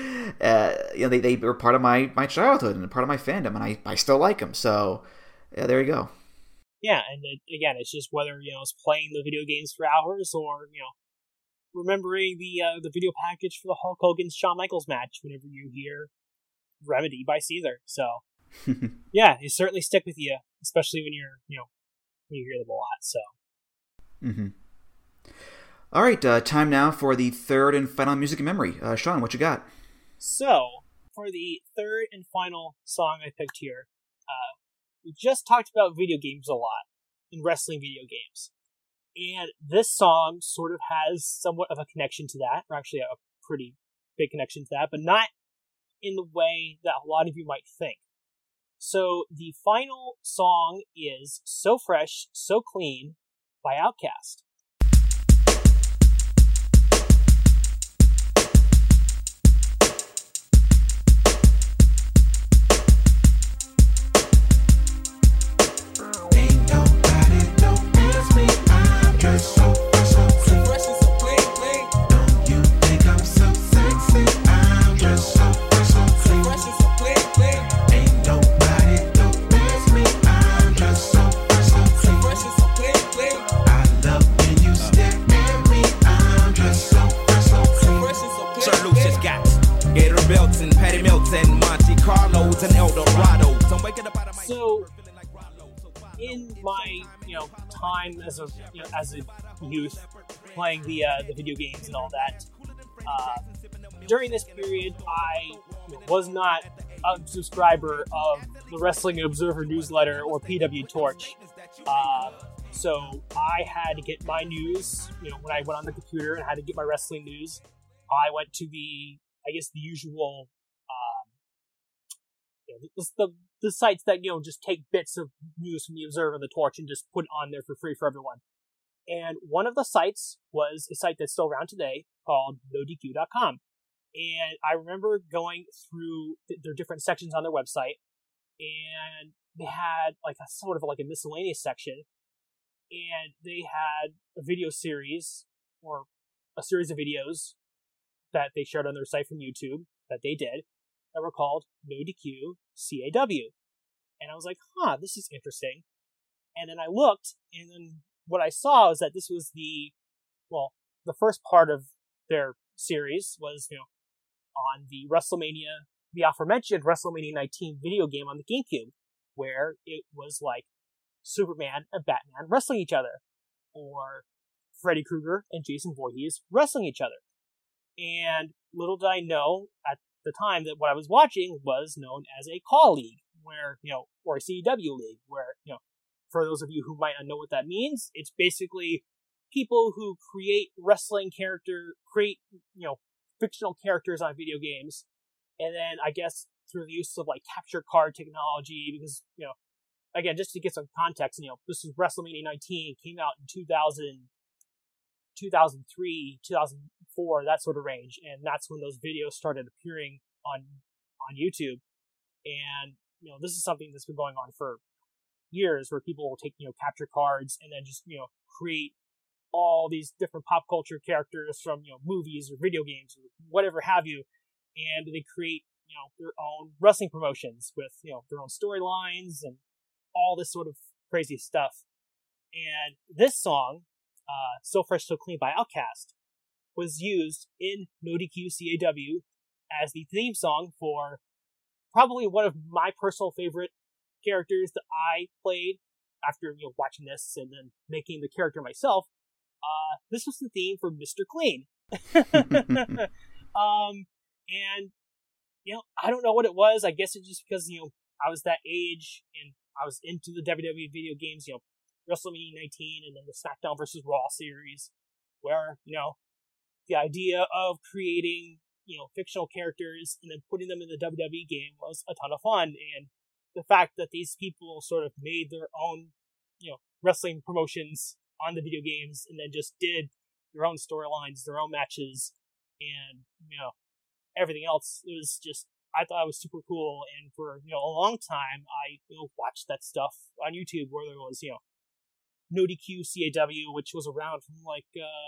were part of my childhood and part of my fandom, and I still like them. So, yeah, there you go. Yeah, and again, it's just whether, it's playing the video games for hours or, remembering the video package for the Hulk Hogan's Shawn Michaels match whenever you hear Remedy by Caesar. So, yeah, they certainly stick with you, especially when you're, when you hear them a lot. So. Mm-hmm. All right, time now for the third and final music in memory. Sean, what you got? So, for the third and final song I picked here, we just talked about video games a lot, in wrestling video games. And this song sort of has somewhat of a connection to that, or actually a pretty big connection to that, but not in the way that a lot of you might think. So, the final song is So Fresh, So Clean by Outkast. So, in my time as a youth playing the video games and all that, during this period I was not a subscriber of the Wrestling Observer newsletter or PW Torch. So I had to get my news, when I went on the computer and had to get my wrestling news, I went to the usual, the sites that, just take bits of news from the Observer and the Torch and just put it on there for free for everyone. And one of the sites was a site that's still around today called NoDQ.com. And I remember going through their different sections on their website, and they had like a sort of like a miscellaneous section, and they had a video series or a series of videos that they shared on their site from YouTube that they did that were called NoDQ CAW. And I was like, this is interesting. And then I looked, and then what I saw was that this was the first part of their series was, on the aforementioned WrestleMania 19 video game on the GameCube, where it was like Superman and Batman wrestling each other, or Freddy Krueger and Jason Voorhees wrestling each other. And little did I know at the time that what I was watching was known as a CAW league, where, or a CW league, where, for those of you who might not know what that means, it's basically people who create fictional characters on video games. And then I guess through the use of like capture card technology, because, again, just to get some context, this was WrestleMania 19, came out in 2000, 2003, 2004, that sort of range. And that's when those videos started appearing on YouTube. And, this is something that's been going on for years, where people will take, capture cards and then just, create all these different pop culture characters from, movies or video games or whatever have you. And they create, their own wrestling promotions with, their own storylines and all this sort of crazy stuff. And this song, So Fresh So Clean by Outkast, was used in NoDQ CAW as the theme song for probably one of my personal favorite characters that I played after, watching this and then making the character myself. This was the theme for Mr. Clean. And, I don't know what it was. I guess it's just because, I was that age and I was into the WWE video games, WrestleMania 19 and then the SmackDown vs. Raw series, where, the idea of creating, fictional characters and then putting them in the WWE game was a ton of fun. And the fact that these people sort of made their own, wrestling promotions on the video games and then just did their own storylines, their own matches, and, everything else, it was just, I thought it was super cool. And for, a long time, I, watched that stuff on YouTube, where there was, NoDQ CAW, which was around from like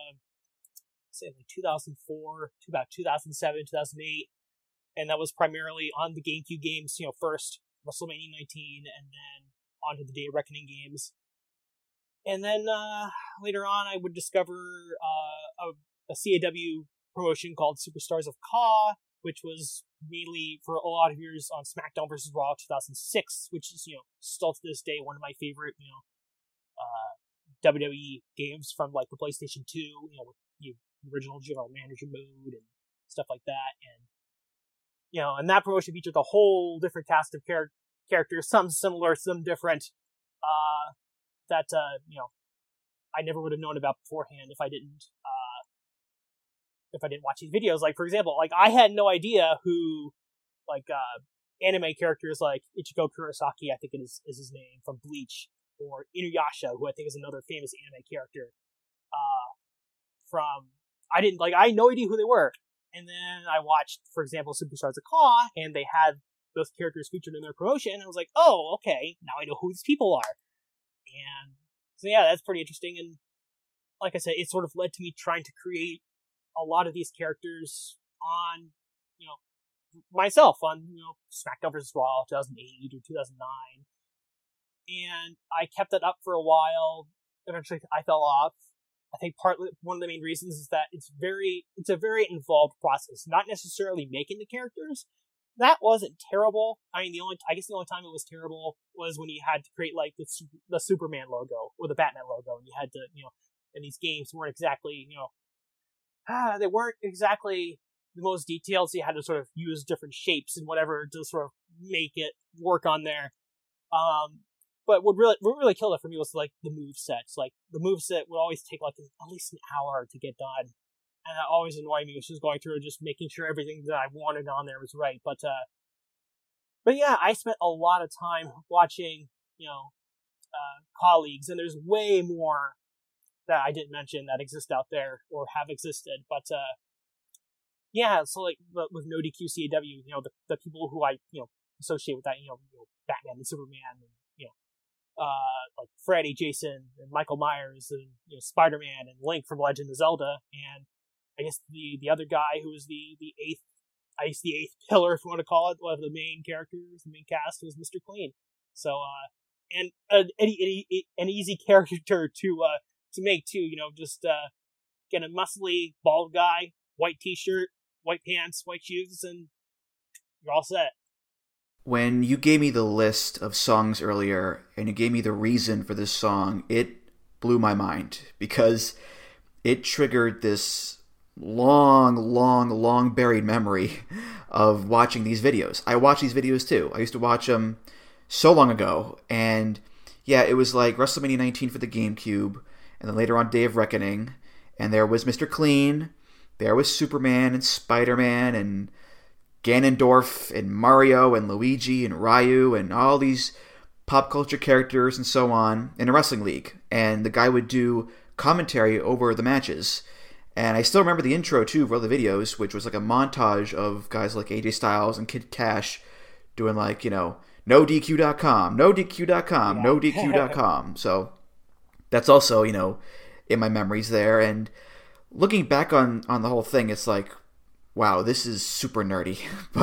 2004 to about 2007, 2008. And that was primarily on the GameCube games, first WrestleMania 19 and then onto the Day of Reckoning games. And then later on, I would discover a CAW promotion called Superstars of CAW, which was mainly for a lot of years on SmackDown vs. Raw 2006, which is, still to this day one of my favorite, WWE games from like the PlayStation 2, with the original general manager mode and stuff like that. And, and that promotion featured a whole different cast of characters, some similar, some different, that, I never would have known about beforehand if I didn't watch these videos. Like, for example, like I had no idea who, like, anime characters like Ichigo Kurosaki, I think is his name, from Bleach, or Inuyasha, who I think is another famous anime character, I had no idea who they were. And then I watched, for example, Superstars of CAW, and they had those characters featured in their promotion, and I was like, oh, okay, now I know who these people are. And so yeah, that's pretty interesting. And like I said, it sort of led to me trying to create a lot of these characters on, myself on, SmackDown vs. Raw 2008 or 2009. And I kept that up for a while. Eventually I fell off. I think partly one of the main reasons is that it's a very involved process, not necessarily making the characters. That wasn't terrible. I mean, the only time it was terrible was when you had to create like the Superman logo or the Batman logo, and you had to, and these games weren't exactly, they weren't exactly the most detailed, so you had to sort of use different shapes and whatever to sort of make it work on there. But what really killed it for me was like the move sets. Like the move set would always take like at least an hour to get done, and that always annoyed me, was just going through and just making sure everything that I wanted on there was right. But yeah, I spent a lot of time watching, colleagues, and there's way more that I didn't mention that exist out there or have existed. But yeah, so like with No DQ CAW, the people who I associate with that, Batman and Superman, and like Freddy, Jason, and Michael Myers, and Spider-Man and Link from Legend of Zelda, and I guess the other guy who was the eighth pillar, if you want to call it, one of the main characters, the main cast, was Mr. Clean. So and an easy character to make too, just get a muscly bald guy, white t-shirt, white pants, white shoes, and you're all set. When you gave me the list of songs earlier, and you gave me the reason for this song, it blew my mind, because it triggered this long buried memory of watching these videos. I watch these videos too. I used to watch them so long ago, and yeah, it was like WrestleMania 19 for the GameCube, and then later on Day of Reckoning, and there was Mr. Clean, there was Superman and Spider-Man and Ganondorf and Mario and Luigi and Ryu and all these pop culture characters and so on in a wrestling league. And the guy would do commentary over the matches. And I still remember the intro too for all the videos, which was like a montage of guys like AJ Styles and Kid Cash doing like, NoDQ.com, NoDQ.com, Yeah. NoDQ.com. So that's also, in my memories there. And looking back on the whole thing, it's like, wow, this is super nerdy.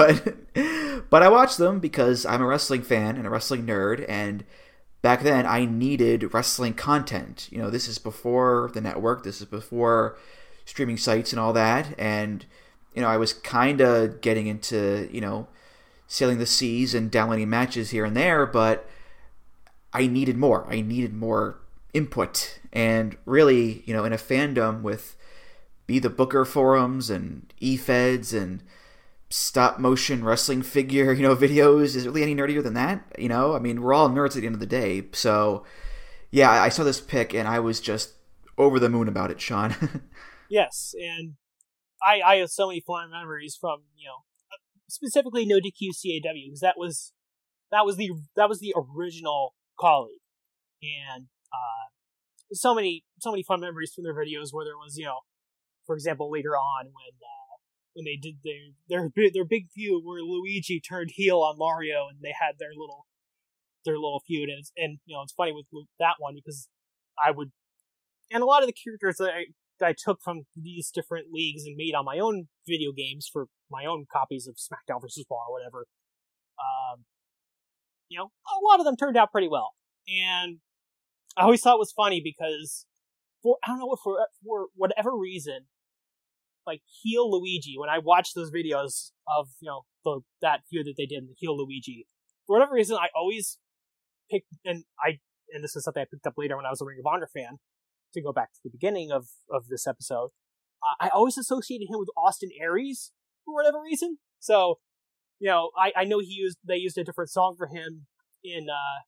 But I watch them because I'm a wrestling fan and a wrestling nerd, and back then I needed wrestling content. This is before the network, this is before streaming sites and all that, and I was kind of getting into, sailing the seas and downloading matches here and there, but I needed more. I needed more input. And really, in a fandom with Be the Booker forums and eFeds and stop motion wrestling figure, videos, is it really any nerdier than that? We're all nerds at the end of the day. So yeah, I saw this pick and I was just over the moon about it, Sean. Yes, and I have so many fond memories from, specifically No DQ CAW, because that was the original colleague, and so many fun memories from their videos where there was, for example, later on when they did their big feud where Luigi turned heel on Mario and they had their little feud, and it's funny with that one because and a lot of the characters that I took from these different leagues and made on my own video games for my own copies of SmackDown vs. Raw or whatever, a lot of them turned out pretty well. And I always thought it was funny because for whatever reason, like heel Luigi, when I watched those videos of, that feud that they did, the heel Luigi, for whatever reason, I always picked, and this is something I picked up later when I was a Ring of Honor fan, to go back to the beginning of this episode, I always associated him with Austin Aries for whatever reason. So, I know they used a different song for him in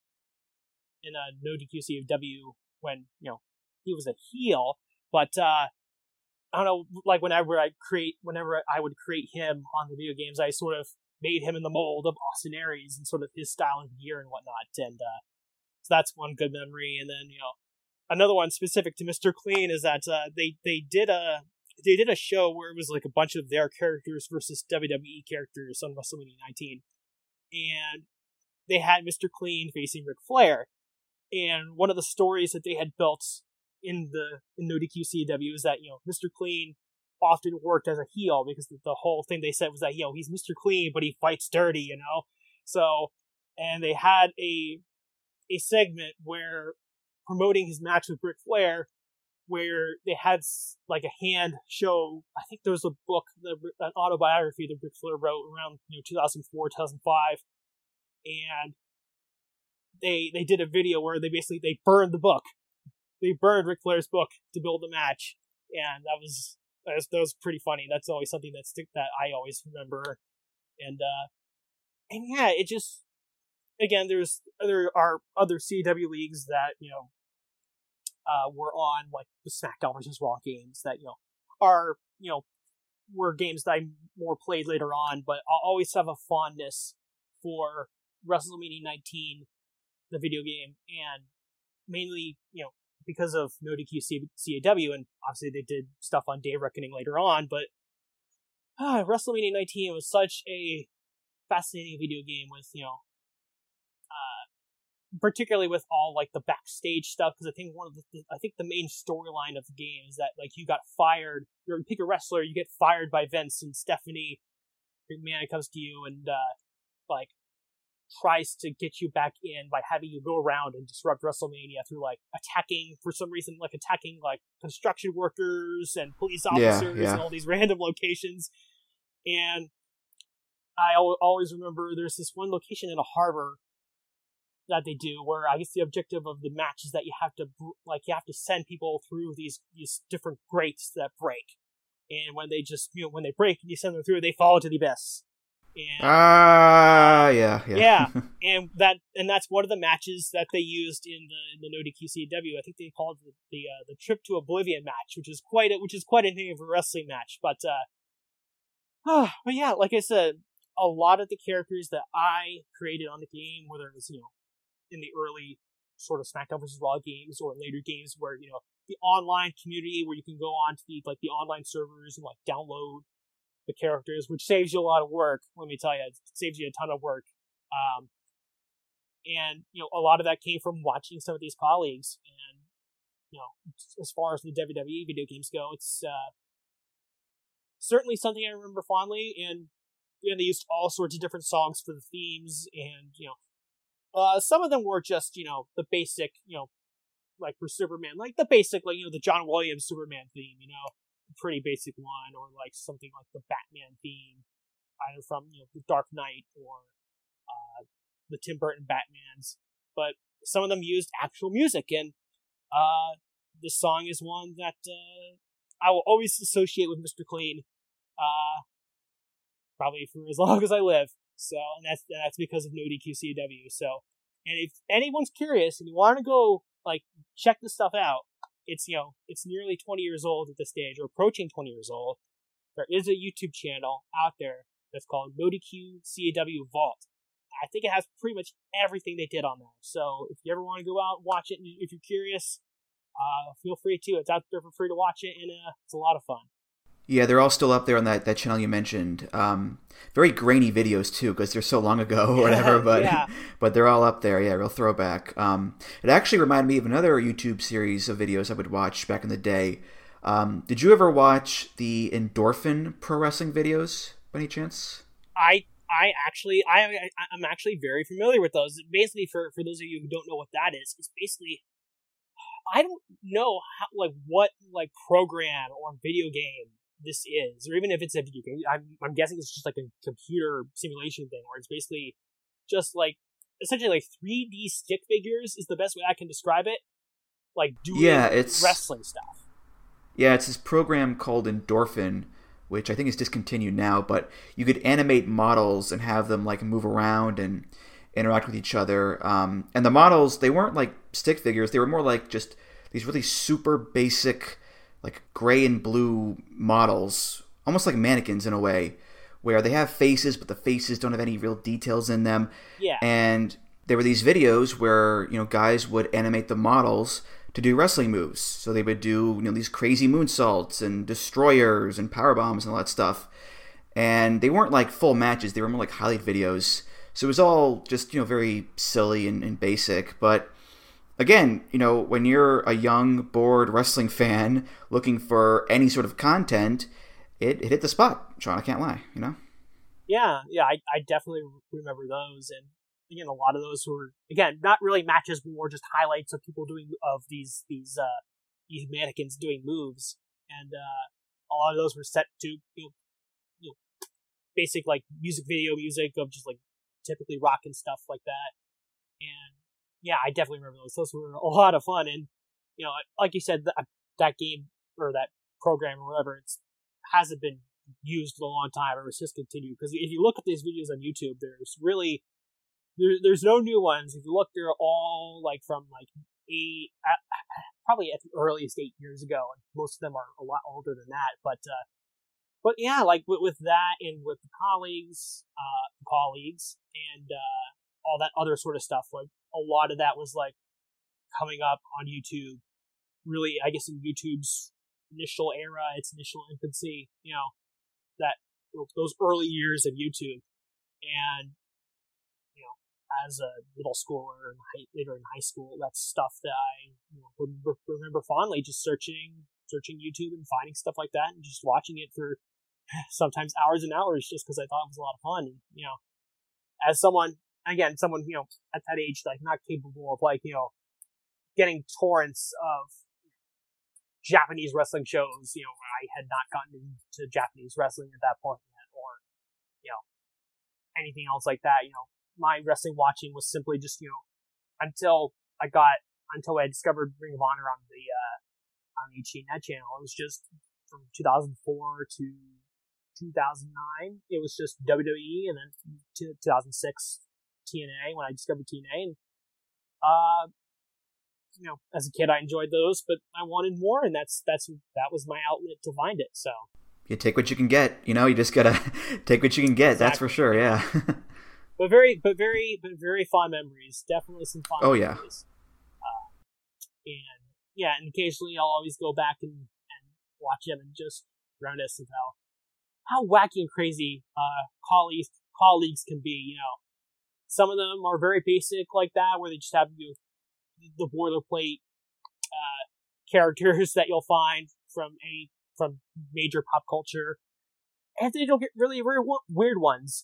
No DQ CAW when, he was a heel, but I don't know, like whenever I would create him on the video games, I sort of made him in the mold of Austin Aries and sort of his style and gear and whatnot, and so that's one good memory. And then, another one specific to Mr. Clean is that they did a show where it was like a bunch of their characters versus WWE characters on WrestleMania 19, and they had Mr. Clean facing Ric Flair. And one of the stories that they had built in No DQ CAW is that Mr. Clean often worked as a heel because the whole thing they said was that he's Mr. Clean but he fights dirty, So, and they had a segment where promoting his match with Ric Flair, where they had like a hand show. I think there was a book, an autobiography that Ric Flair wrote around 2004, 2005, and they did a video where they burned the book. They burned Ric Flair's book to build the match, and that was pretty funny. That's always something that I always remember, and yeah, it just, again, there are other CW leagues that were on like the SmackDown vs. Raw games that are, were games that I more played later on, but I'll always have a fondness for WrestleMania 19, the video game, and mainly, because of No DQ CAW, and obviously they did stuff on Day of Reckoning later on, but WrestleMania 19 was such a fascinating video game with, particularly with all like the backstage stuff, because I think the main storyline of the game is that like you got fired. You pick a wrestler, you get fired by Vince, and Stephanie McMahon comes to you and like tries to get you back in by having you go around and disrupt WrestleMania through like attacking construction workers and police officers and all these random locations. And I always remember there's this one location in a harbor that they do where I guess the objective of the match is that you have to send people through these different grates that break, and when they when they break and you send them through, they fall into the abyss. And, yeah. and that's one of the matches that they used in the No DQ CAW. I think they called it the Trip to Oblivion match, which is quite a name of a wrestling match. But yeah, like I said, a lot of the characters that I created on the game, whether it was in the early sort of SmackDown vs. Raw games or later games where the online community where you can go on to the online servers and like download the characters, which saves you a lot of work. Let me tell you, it saves you a ton of work. And a lot of that came from watching some of these colleagues. And as far as the WWE video games go, it's certainly something I remember fondly. And they used all sorts of different songs for the themes, and some of them were just the basic like for Superman, like the basic the John Williams Superman theme, pretty basic one, or like something like the Batman theme, either from the Dark Knight or the Tim Burton Batmans. But some of them used actual music, and this song is one that I will always associate with Mr. Clean, probably for as long as I live. So, and that's because of No DQ CAW. So, and if anyone's curious and you want to go like check this stuff out, it's it's nearly 20 years old at this stage, or approaching 20 years old. There is a YouTube channel out there that's called No DQ CAW Vault. I think it has pretty much everything they did on there. So if you ever want to go out and watch it, and if you're curious, feel free to. It's out there for free to watch it, and it's a lot of fun. Yeah, they're all still up there on that channel you mentioned. Very grainy videos too, because they're so long ago or whatever. But but they're all up there. Yeah, real throwback. It actually reminded me of another YouTube series of videos I would watch back in the day. Did you ever watch the Endorphin pro wrestling videos by any chance? I'm actually very familiar with those. Basically, for those of you who don't know what that is, it's basically, I don't know how what program or video game this is, or even if it's a video game. I'm guessing it's just like a computer simulation thing, where it's basically just essentially 3D stick figures is the best way I can describe it. Doing wrestling stuff. Yeah, it's this program called Endorphin, which I think is discontinued now, but you could animate models and have them move around and interact with each other. And the models, they weren't like stick figures, they were more like just these really super basic gray and blue models, almost like mannequins in a way, where they have faces, but the faces don't have any real details in them. Yeah. And there were these videos where, guys would animate the models to do wrestling moves. So they would do, these crazy moonsaults and destroyers and power bombs and all that stuff. And they weren't full matches, they were more like highlight videos. So it was all just, very silly and basic. But again, when you're a young, bored wrestling fan looking for any sort of content, it hit the spot, Sean, I can't lie, Yeah, I definitely remember those. And again, a lot of those were, again, not really matches, but more just highlights of people doing, of these mannequins doing moves. And a lot of those were set to, basic music of just typically rock and stuff like that. And yeah, I definitely remember those. Those were a lot of fun. And, like you said, that game or that program or whatever, it hasn't been used in a long time, or it's discontinued. Because if you look at these videos on YouTube, there's no new ones. If you look, they're all from probably at the earliest 8 years ago, and most of them are a lot older than that. But yeah, like with that and with the colleagues, and all that other sort of stuff, like a lot of that was like coming up on YouTube. Really, I guess in YouTube's initial era, its initial infancy, that those early years of YouTube, and as a middle schooler and later in high school, that's stuff that I remember fondly, just searching YouTube and finding stuff like that and just watching it for sometimes hours and hours just because I thought it was a lot of fun. And, as someone at that age, like not capable of getting torrents of Japanese wrestling shows, I had not gotten into Japanese wrestling at that point yet, or, anything else like that, my wrestling watching was simply just, until I discovered Ring of Honor on the HDNet channel. It was just from 2004 to 2009. It was just WWE, and then to 2006 TNA when I discovered TNA. And as a kid I enjoyed those, but I wanted more, and that was my outlet to find it. So you take what you can get. You just gotta take what you can get. Exactly. That's for sure. Yeah. But very fond memories. Definitely some fond memories. And occasionally I'll always go back and watch them and just reminisce of how wacky and crazy colleagues can be. Some of them are very basic like that, where they just have the boilerplate characters that you'll find from major pop culture, and then you'll get really weird ones.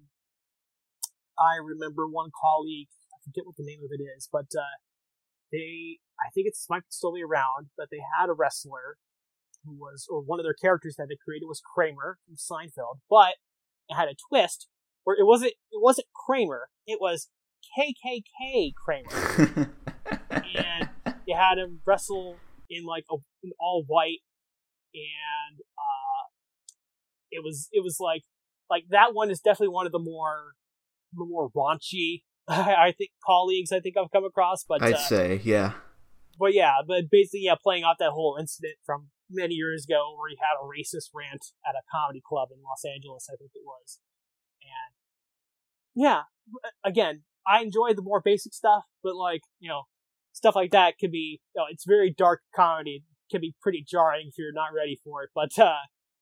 I remember one colleague, I forget what the name of it is, but I think it might still be around, but they had a wrestler or one of their characters that they created was Kramer from Seinfeld, but it had a twist where it wasn't Kramer, it was KKK Kramer. And they had him wrestle in in all white, and it was like that one is definitely one of the more raunchy I think colleagues I've come across, but I'd say, yeah. But basically, playing off that whole incident from many years ago where he had a racist rant at a comedy club in Los Angeles, I think it was. And again, I enjoy the more basic stuff, but stuff like that could be, it's very dark comedy. It can be pretty jarring if you're not ready for it. But the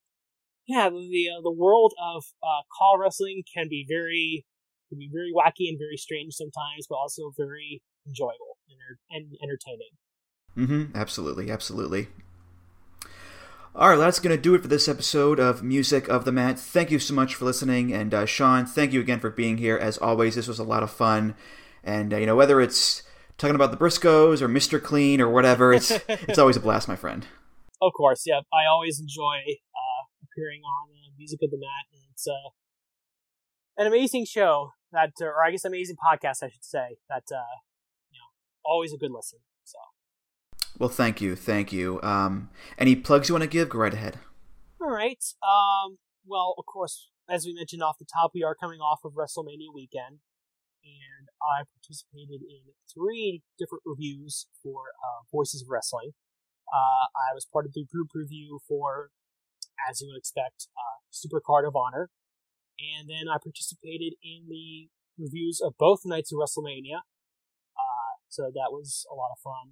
world of call wrestling can be very wacky and very strange sometimes, but also very enjoyable and entertaining. Mm-hmm. Absolutely. All right, that's going to do it for this episode of Music of the Mat. Thank you so much for listening, and Sean, thank you again for being here. As always, this was a lot of fun, and whether it's talking about the Briscoes or Mr. Clean or whatever, it's always a blast, my friend. Of course, yeah. I always enjoy appearing on Music of the Mat, and it's an amazing show or I guess amazing podcast, I should say. That always a good listen. So. Well, thank you. Any plugs you want to give? Go right ahead. All right. Well, of course, as we mentioned off the top, we are coming off of WrestleMania weekend, and I participated in 3 different reviews for Voices of Wrestling. I was part of the group review for, as you would expect, Supercard of Honor, and then I participated in the reviews of both nights of WrestleMania. So that was a lot of fun.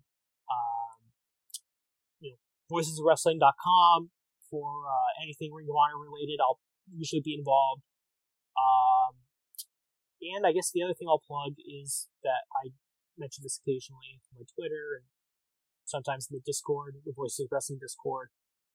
VoicesOfWrestling.com for anything Ring of Honor related. I'll usually be involved. And I guess the other thing I'll plug is that I mention this occasionally on my Twitter and sometimes in the Discord, the Voices of Wrestling Discord.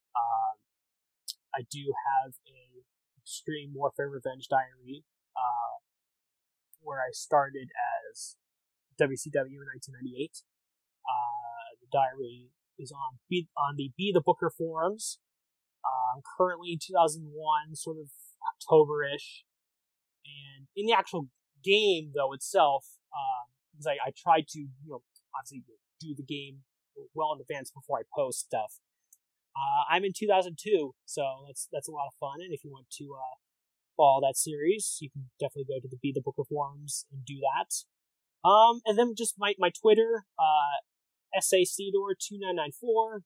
I do have a Extreme Warfare Revenge Diary, where I started as WCW in 1998. The diary is on the Be the Booker forums. Currently 2001, sort of October-ish. And in the actual game, though, itself, because I tried to, obviously do the game well in advance before I post stuff. I'm in 2002, so that's a lot of fun. And if you want to follow that series, you can definitely go to the Be the Booker forums and do that. And then just my Twitter, SACDOR2994.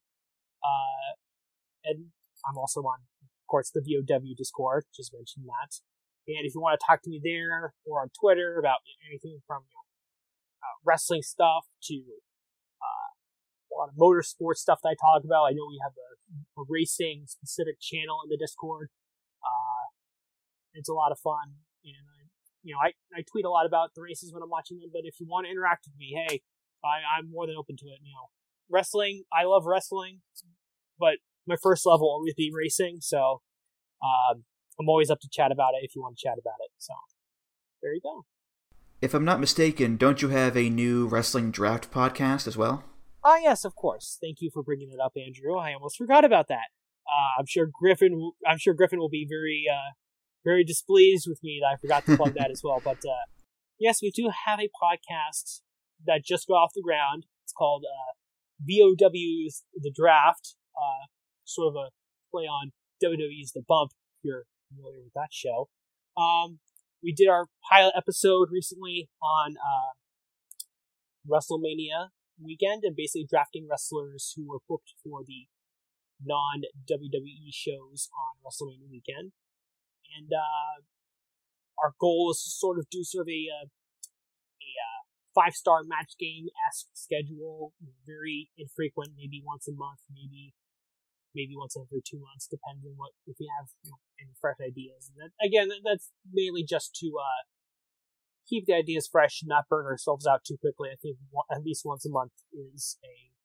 And I'm also on, of course, the VOW Discord, just mentioned that. And if you want to talk to me there or on Twitter about anything from wrestling stuff to a lot of motorsports stuff that I talk about, I know we have a racing specific channel in the Discord. It's a lot of fun, and I tweet a lot about the races when I'm watching them. But if you want to interact with me, hey, I'm more than open to it. Wrestling, I love wrestling, but my first love will always be racing. So I'm always up to chat about it if you want to chat about it. So there you go. If I'm not mistaken, don't you have a new wrestling draft podcast as well? Oh, yes, of course. Thank you for bringing it up, Andrew. I almost forgot about that. I'm sure Griffin will be very, very displeased with me that I forgot to plug that as well. But yes, we do have a podcast that just got off the ground. It's called VOW's The Draft, sort of a play on WWE's The Bump, if you're familiar with that show. We did our pilot episode recently on WrestleMania weekend and basically drafting wrestlers who were booked for the non-WWE shows on WrestleMania weekend. And our goal is to sort of do a 5-star match game-esque schedule, very infrequent, maybe once a month, maybe once every 2 months, depending on if we have any fresh ideas. And that's mainly just to keep the ideas fresh and not burn ourselves out too quickly. I think at least once a month is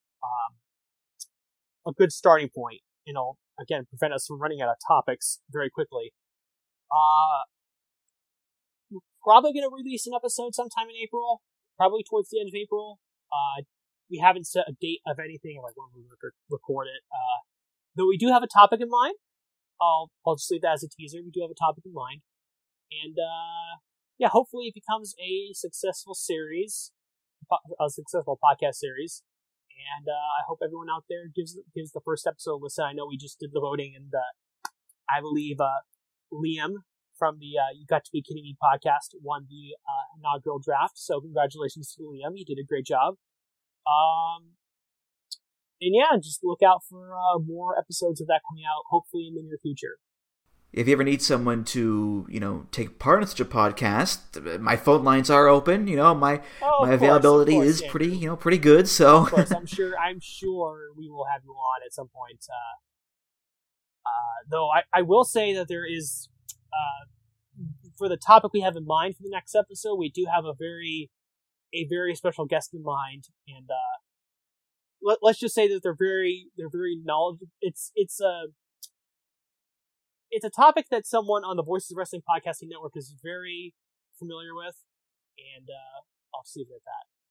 a good starting point. Again, prevent us from running out of topics very quickly. We're probably going to release an episode sometime in April, probably towards the end of April. We haven't set a date of anything, like when we record it. Though we do have a topic in mind. I'll just leave that as a teaser. We do have a topic in mind. And, hopefully it becomes a successful series, a successful podcast series. And, I hope everyone out there gives the first episode a listen. I know we just did the voting, and, I believe, Liam from the You Got to Be Kidding Me podcast won the inaugural draft. So congratulations to Liam. You did a great job. And just look out for more episodes of that coming out, hopefully in the near future. If you ever need someone to, take part in such a podcast, my phone lines are open. My availability is pretty good. So of course, I'm sure we will have you on at some point. Though I will say that there is, for the topic we have in mind for the next episode, we do have a very special guest in mind, and let's just say that they're very knowledgeable. It's a topic that someone on the Voices of Wrestling Podcasting Network is very familiar with, and I'll just leave it at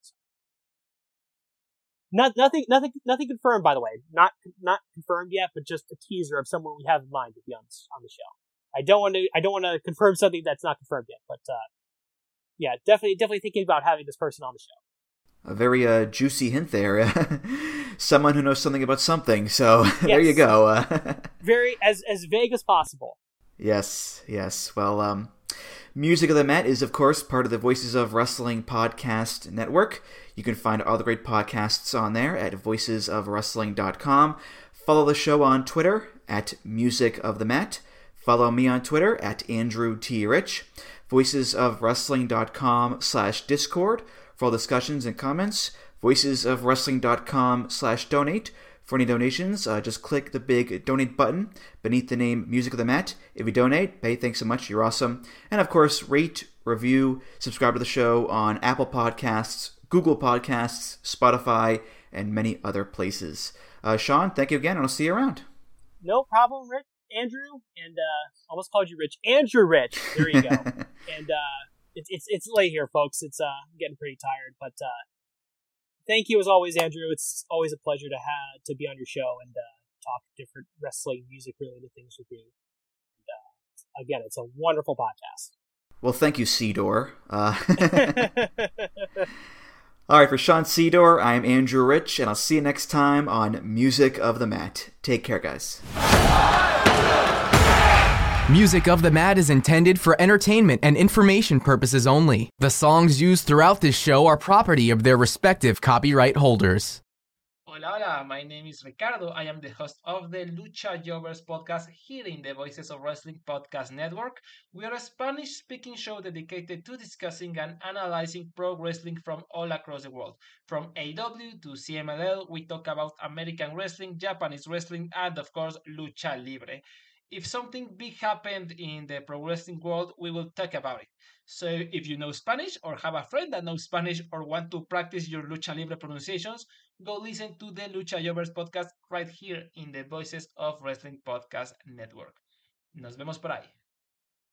that. Nothing confirmed, by the way. Not confirmed yet, but just a teaser of someone we have in mind to be on the show. I don't want to confirm something that's not confirmed yet, but definitely thinking about having this person on the show. A very juicy hint there. Someone who knows something about something. So yes. There you go. Very as vague as possible. Yes. Well, Music of the Mat is, of course, part of the Voices of Wrestling podcast network. You can find all the great podcasts on there at voicesofwrestling.com. Follow the show on Twitter at Music of the Mat. Follow me on Twitter at Andrew T. Rich. voicesofwrestling.com/Discord for all discussions and comments. voicesofwrestling.com/donate. For any donations, just click the big donate button beneath the name Music of the Mat. If you donate, hey, thanks so much. You're awesome. And of course, rate, review, subscribe to the show on Apple Podcasts, Google Podcasts, Spotify, and many other places. Sean, thank you again, and I'll see you around. No problem, Rich. Andrew, and almost called you Rich. Andrew Rich. There you go. And it's late here, folks. It's getting pretty tired, but thank you as always, Andrew. It's always a pleasure to be on your show and talk different wrestling, music related things with you. And again, it's a wonderful podcast. Well, thank you, Cedar. All right, for Sean Cedar, I am Andrew Rich, and I'll see you next time on Music of the Mat. Take care, guys. Music of the Mat is intended for entertainment and information purposes only. The songs used throughout this show are property of their respective copyright holders. Hola, hola, my name is Ricardo. I am the host of the Lucha Jovers podcast here in the Voices of Wrestling Podcast Network. We are a Spanish-speaking show dedicated to discussing and analyzing pro wrestling from all across the world. From AEW to CMLL, we talk about American wrestling, Japanese wrestling, and of course, Lucha Libre. If something big happened in the pro wrestling world, we will talk about it. So if you know Spanish or have a friend that knows Spanish or want to practice your Lucha Libre pronunciations, go listen to the Lucha Jovers podcast right here in the Voices of Wrestling Podcast Network. Nos vemos por ahí.